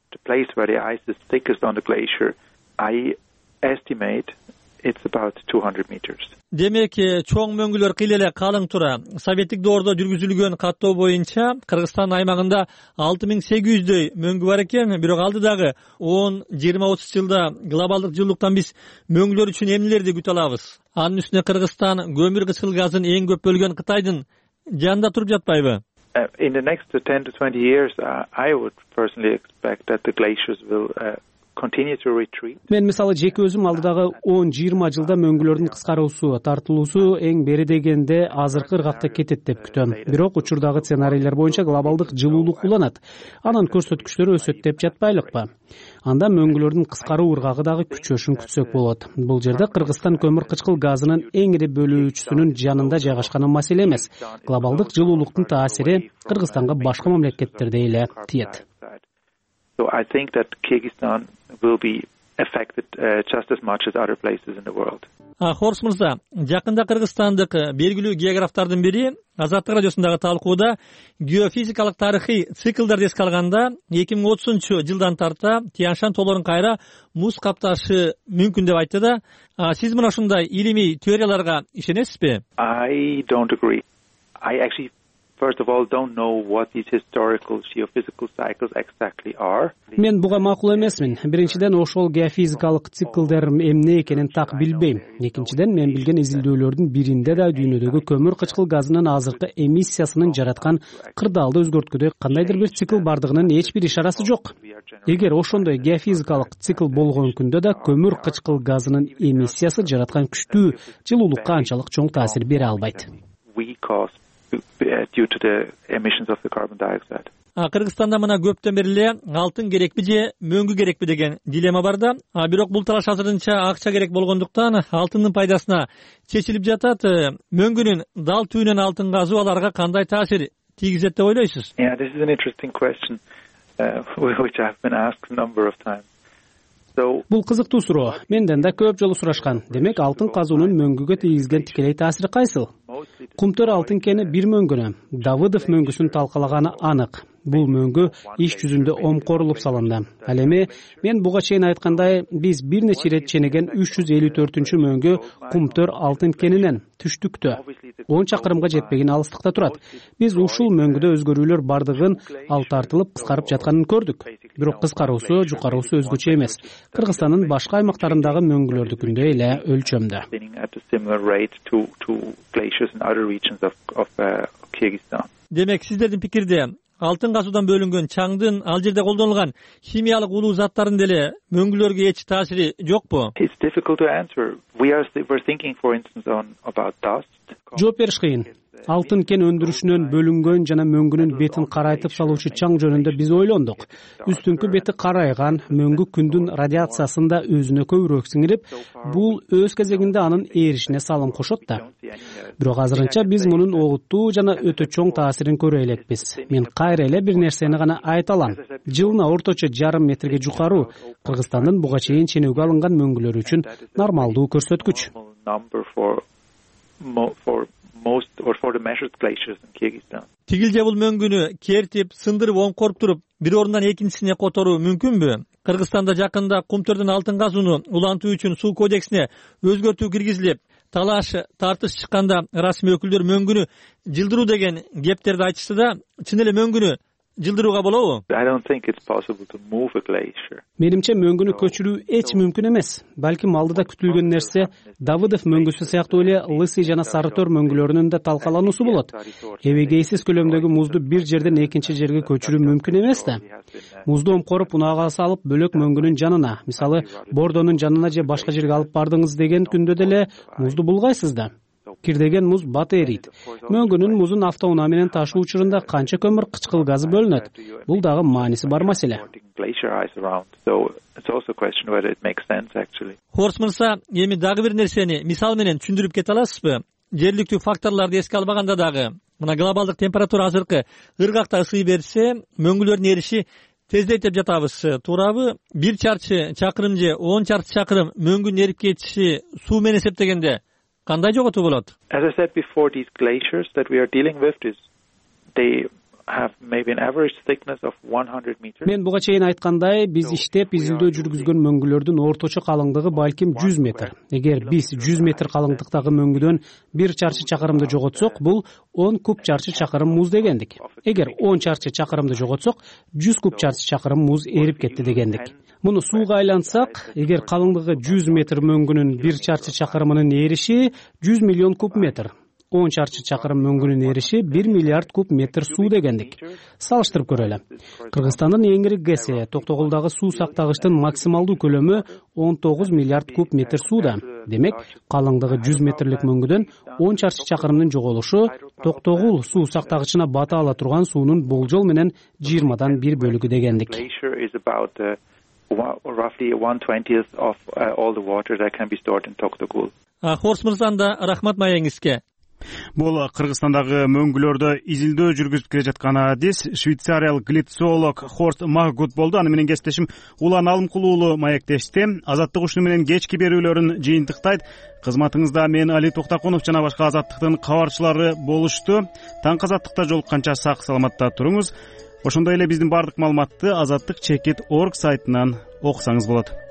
Демек, чоң мөңгүлөр кыйла эле калың тура. Советтик доордо жүргүзүлгөн каттоо боюнча Кыргызстан аймагында 6800дөй мөңгү бар экен, бирок алдыдагы 10-20-30 жылда глобалдык жылуулуктан биз мөңгүлөр үчүн эмнелерди күтө алабыз? Анын үстүнө Кыргызстан көмүр кычкыл газын эң көп бөлгөн Кытайдын жанында туруп жатпайбы? In the next 10 to 20 years, I would personally expect that the glaciers will continue to retreat. Мен мисалы жеке өзүм алдыдагы 10-20 жылда мөңгүлөрдүн кыскаруусу, тартылуусу эң бери дегенде азыркы ыргакта кетет деп күтөм. Бирок учурдагы сценарийлер боюнча глобалдык жылуулук уланат. Анын көрсөткүчтөрү өсөт деп жатпайлыкпы? Анда мөңгүлөрдүн кыскаруу ыргагы дагы күчөшүн күтсөк болот. Бул жерде Кыргызстан көмүр кычкыл газынын эң ири бөлүүчүсүнүн жанында жайгашканы маселе эмес. Глобалдык жылуулуктун таасири Кыргызстанга башка мамлекеттерде эле тиет. So I think that Kyrgyzstan will be affected just as much as other places in the world. Хорс мырза, жакында кыргызстандык белгилүү географтардын бири Азаттык радиосундагы талкууда геофизикалык тарыхый циклдерди эске алганда 2030-жылдан тарта Тянь-Шань тоолорун кайра муз капташы мүмкүн деп айтты да. Сиз мына ушундай илимий теорияларга ишенесизби? I don't agree. I actually first of all don't know what these historical geophysical cycles exactly are. Мен буга макул эмесмин. Биринчиден ошол геофизикалык циклдер эмне экенин так билбейм. Экинчиден мен билген изилдөөлөрдүн биринде да дүйнөдөгү көмүр кычкыл газынын азыркы эмиссиясынын жараткан кырдаалды өзгөрткүдөй кандайдыр бир цикл бардыгынын эч бир ишарасы жок. Эгер ошондой геофизикалык цикл болгон күндө да көмүр кычкыл газынын эмиссиясы жараткан күчтүү жылуулукка анчалык чоң таасир бере албайт. Due to the emissions of the carbon dioxide. Кыргызстанда мына көптөн бери эле алтын керекпи же мөңгү керекпи деген дилемма бар да. Бирок бул талаш азырынча акча керек болгондуктан алтындын пайдасына чечилип жатат. Мөңгүнүн дал түбүнөн алтын казуу аларга кандай таасир тийгизет деп ойлойсуз? Yeah, this is an interesting question, which I've been asked a number of times. Бул кызыктуу суроо. Менден да көп жолу сурашкан. Демек, алтын казуунун мөңгүгө тийгизген тикелей таасири кайсыл? Кумтөр алтын кени бир мөңгүнө, Давыдов мөңгүсүн талкалаганы анык. Бул мөңгү иш жүзүндө омкорулуп салынды. Ал эми мен буга чейин айткандай, биз бир нече ирет ченеген 354-үнчү мөңгү Кумтөр алтын кенинен түштүктө 10 чакырымга жетпеген алыстыкта турат. Биз ушул мөңгүдө өзгөрүүлөр бардыгын, ал тартылып кыскарып жатканын көрдүк. Бирок кыскаруусу, жукаруусу өзгөчө эмес. Кыргызстандын башка аймактарындагы мөңгүлөрдүкүндөй эле өлчөмдө. Демек, сиздердин пикирде алтын казуудан бөлүнгөн чаңдын ал жерде колдонулган химиялык улуу заттардын деле мөңгүлөргө эч таасири жокпу? It's difficult to answer. We're thinking, for instance, about dust. Жооп бериш кыйын. Алтын кен өндүрүшүнөн бөлүнгөн жана мөңгүнүн бетин карайтып салуучу чаң жөнүндө биз ойлондук. Үстүңкү бети карайган, мөңгү күндүн радиациясын да өзүнө көбүрөөк сиңирип, бул өз кезегинде анын ээришине салым кошот да. Бирок азырынча биз мунун огуттуу жана өтө чоң таасирин көрө элекпиз. Мен кайра эле бир нерсени гана айта алам. Жылына орточо жарым метрге жукаруу Кыргызстандын буга чейин ченүүгө алынган мөңгүлөр үчүн нормалдуу көрсөткүч. Тигил же бул мөңгүнү кертип, сындырып, оңкоруп туруп, бир орундан экинчисине которуу мүмкүнбү? Кыргызстанда жакында Кумтөрдөн алтын казууну улантуу үчүн суу кодексине өзгөртүү киргизилип, талаш тартыш чыкканда расмий өкүлдөр мөңгүнү жылдыруу деген кептерди айтышты да, чын эле мөңгүнү жылдырууга болобу? Менимче мөңгүнү көчүрүү эч мүмкүн эмес. Балким алдыда күтүлгөн нерсе Давыдов мөңгүсү сыяктуу эле Лысый жана Сарытөр мөңгүлөрүнүн да талкалануусу болот. Эбегейсиз көлөмдөгү музду бир жерден экинчи жерге көчүрүү мүмкүн эмес да. Музду омкоруп унаага салып бөлөк мөңгүнүн жанына, мисалы Бордонун жанына же башка жерге алып бардыңыз деген күндө деле музду булгайсыз да. Кирдеген муз бат эрийт. Мөңгүнүн музун автоунаа менен ташуу учурунда канча көмүр кычкыл газы бөлүнөт? Бул дагы мааниси бар маселе. Хорс мырза, эми дагы бир нерсени мисал менен түшүндүрүп кете аласызбы? Жергиликтүү факторлорду эске албаганда дагы, мына глобалдык температура азыркы ыргакта ысый берсе, мөңгүлөрдүн эриши тездейт деп жатабыз. Туурабы? 1 чарчы чакырым же 10 чарчы чакырым мөңгүнүн эрип кетиши суу менен эсептегенде кандай жоготуу болот? As I said before, these glaciers that we are dealing with, they have maybe an average thickness of 100 meters. Мен буга чейин айткандай, биз иштеп изилдөө жүргүзгөн мөңгүлөрдүн орточо калыңдыгы балким 100 метр. Эгер биз 100 метр калыңдыктагы мөңгүдөн 1 чарчы чакырымды жоготсок, бул 10 куб чарчы чакырым муз дегендик. Эгер 10 чарчы чакырымды жоготсок, 100 куб чарчы чакырым муз эрип кетти дегендик. Муну сууга айлантсак, эгер калыңдыгы 100 метр мөңгүнүн 1 чарчы чакырымынын эриши 100 миллион куб метр. 10 чарчы чакырым мөңгүнүн эриши 1 миллиард куб метр суу дегендик. Салыштырып көрөлү. Кыргызстандын эң ири ГЭСи Токтогулдагы суу сактагычтын максималдуу көлөмү 19 миллиард куб метр сууда. Демек, калыңдыгы 100 метрлик мөңгүдөн 10 чарчы чакырымдын жоголушу Токтогул суу сактагычына бата ала турган суунун болжол менен 20дан 1 бөлүгү дегендик. Хорс мырзаны да рахмат маегиңизге. Бул Кыргызстандагы мөңгүлөрдө изилдөө жүргүзүп келе жаткан адис швейцариялык глицолог Хорст Маггут болду. Аны менен кесиптешим Улан Алымкулуу уулу маектешти. Азаттык ушуну менен кечки берүүлөрүн жыйынтыктайт. Кызматыңызда мен Али Токтокунов жана башка Азаттыктын кабарчылары болушту. Таңкы Азаттыкта жолукканча сак саламатта туруңуз. Ошондой эле биздин бардык маалыматты Азаттык.org сайтынан окусаңыз болот.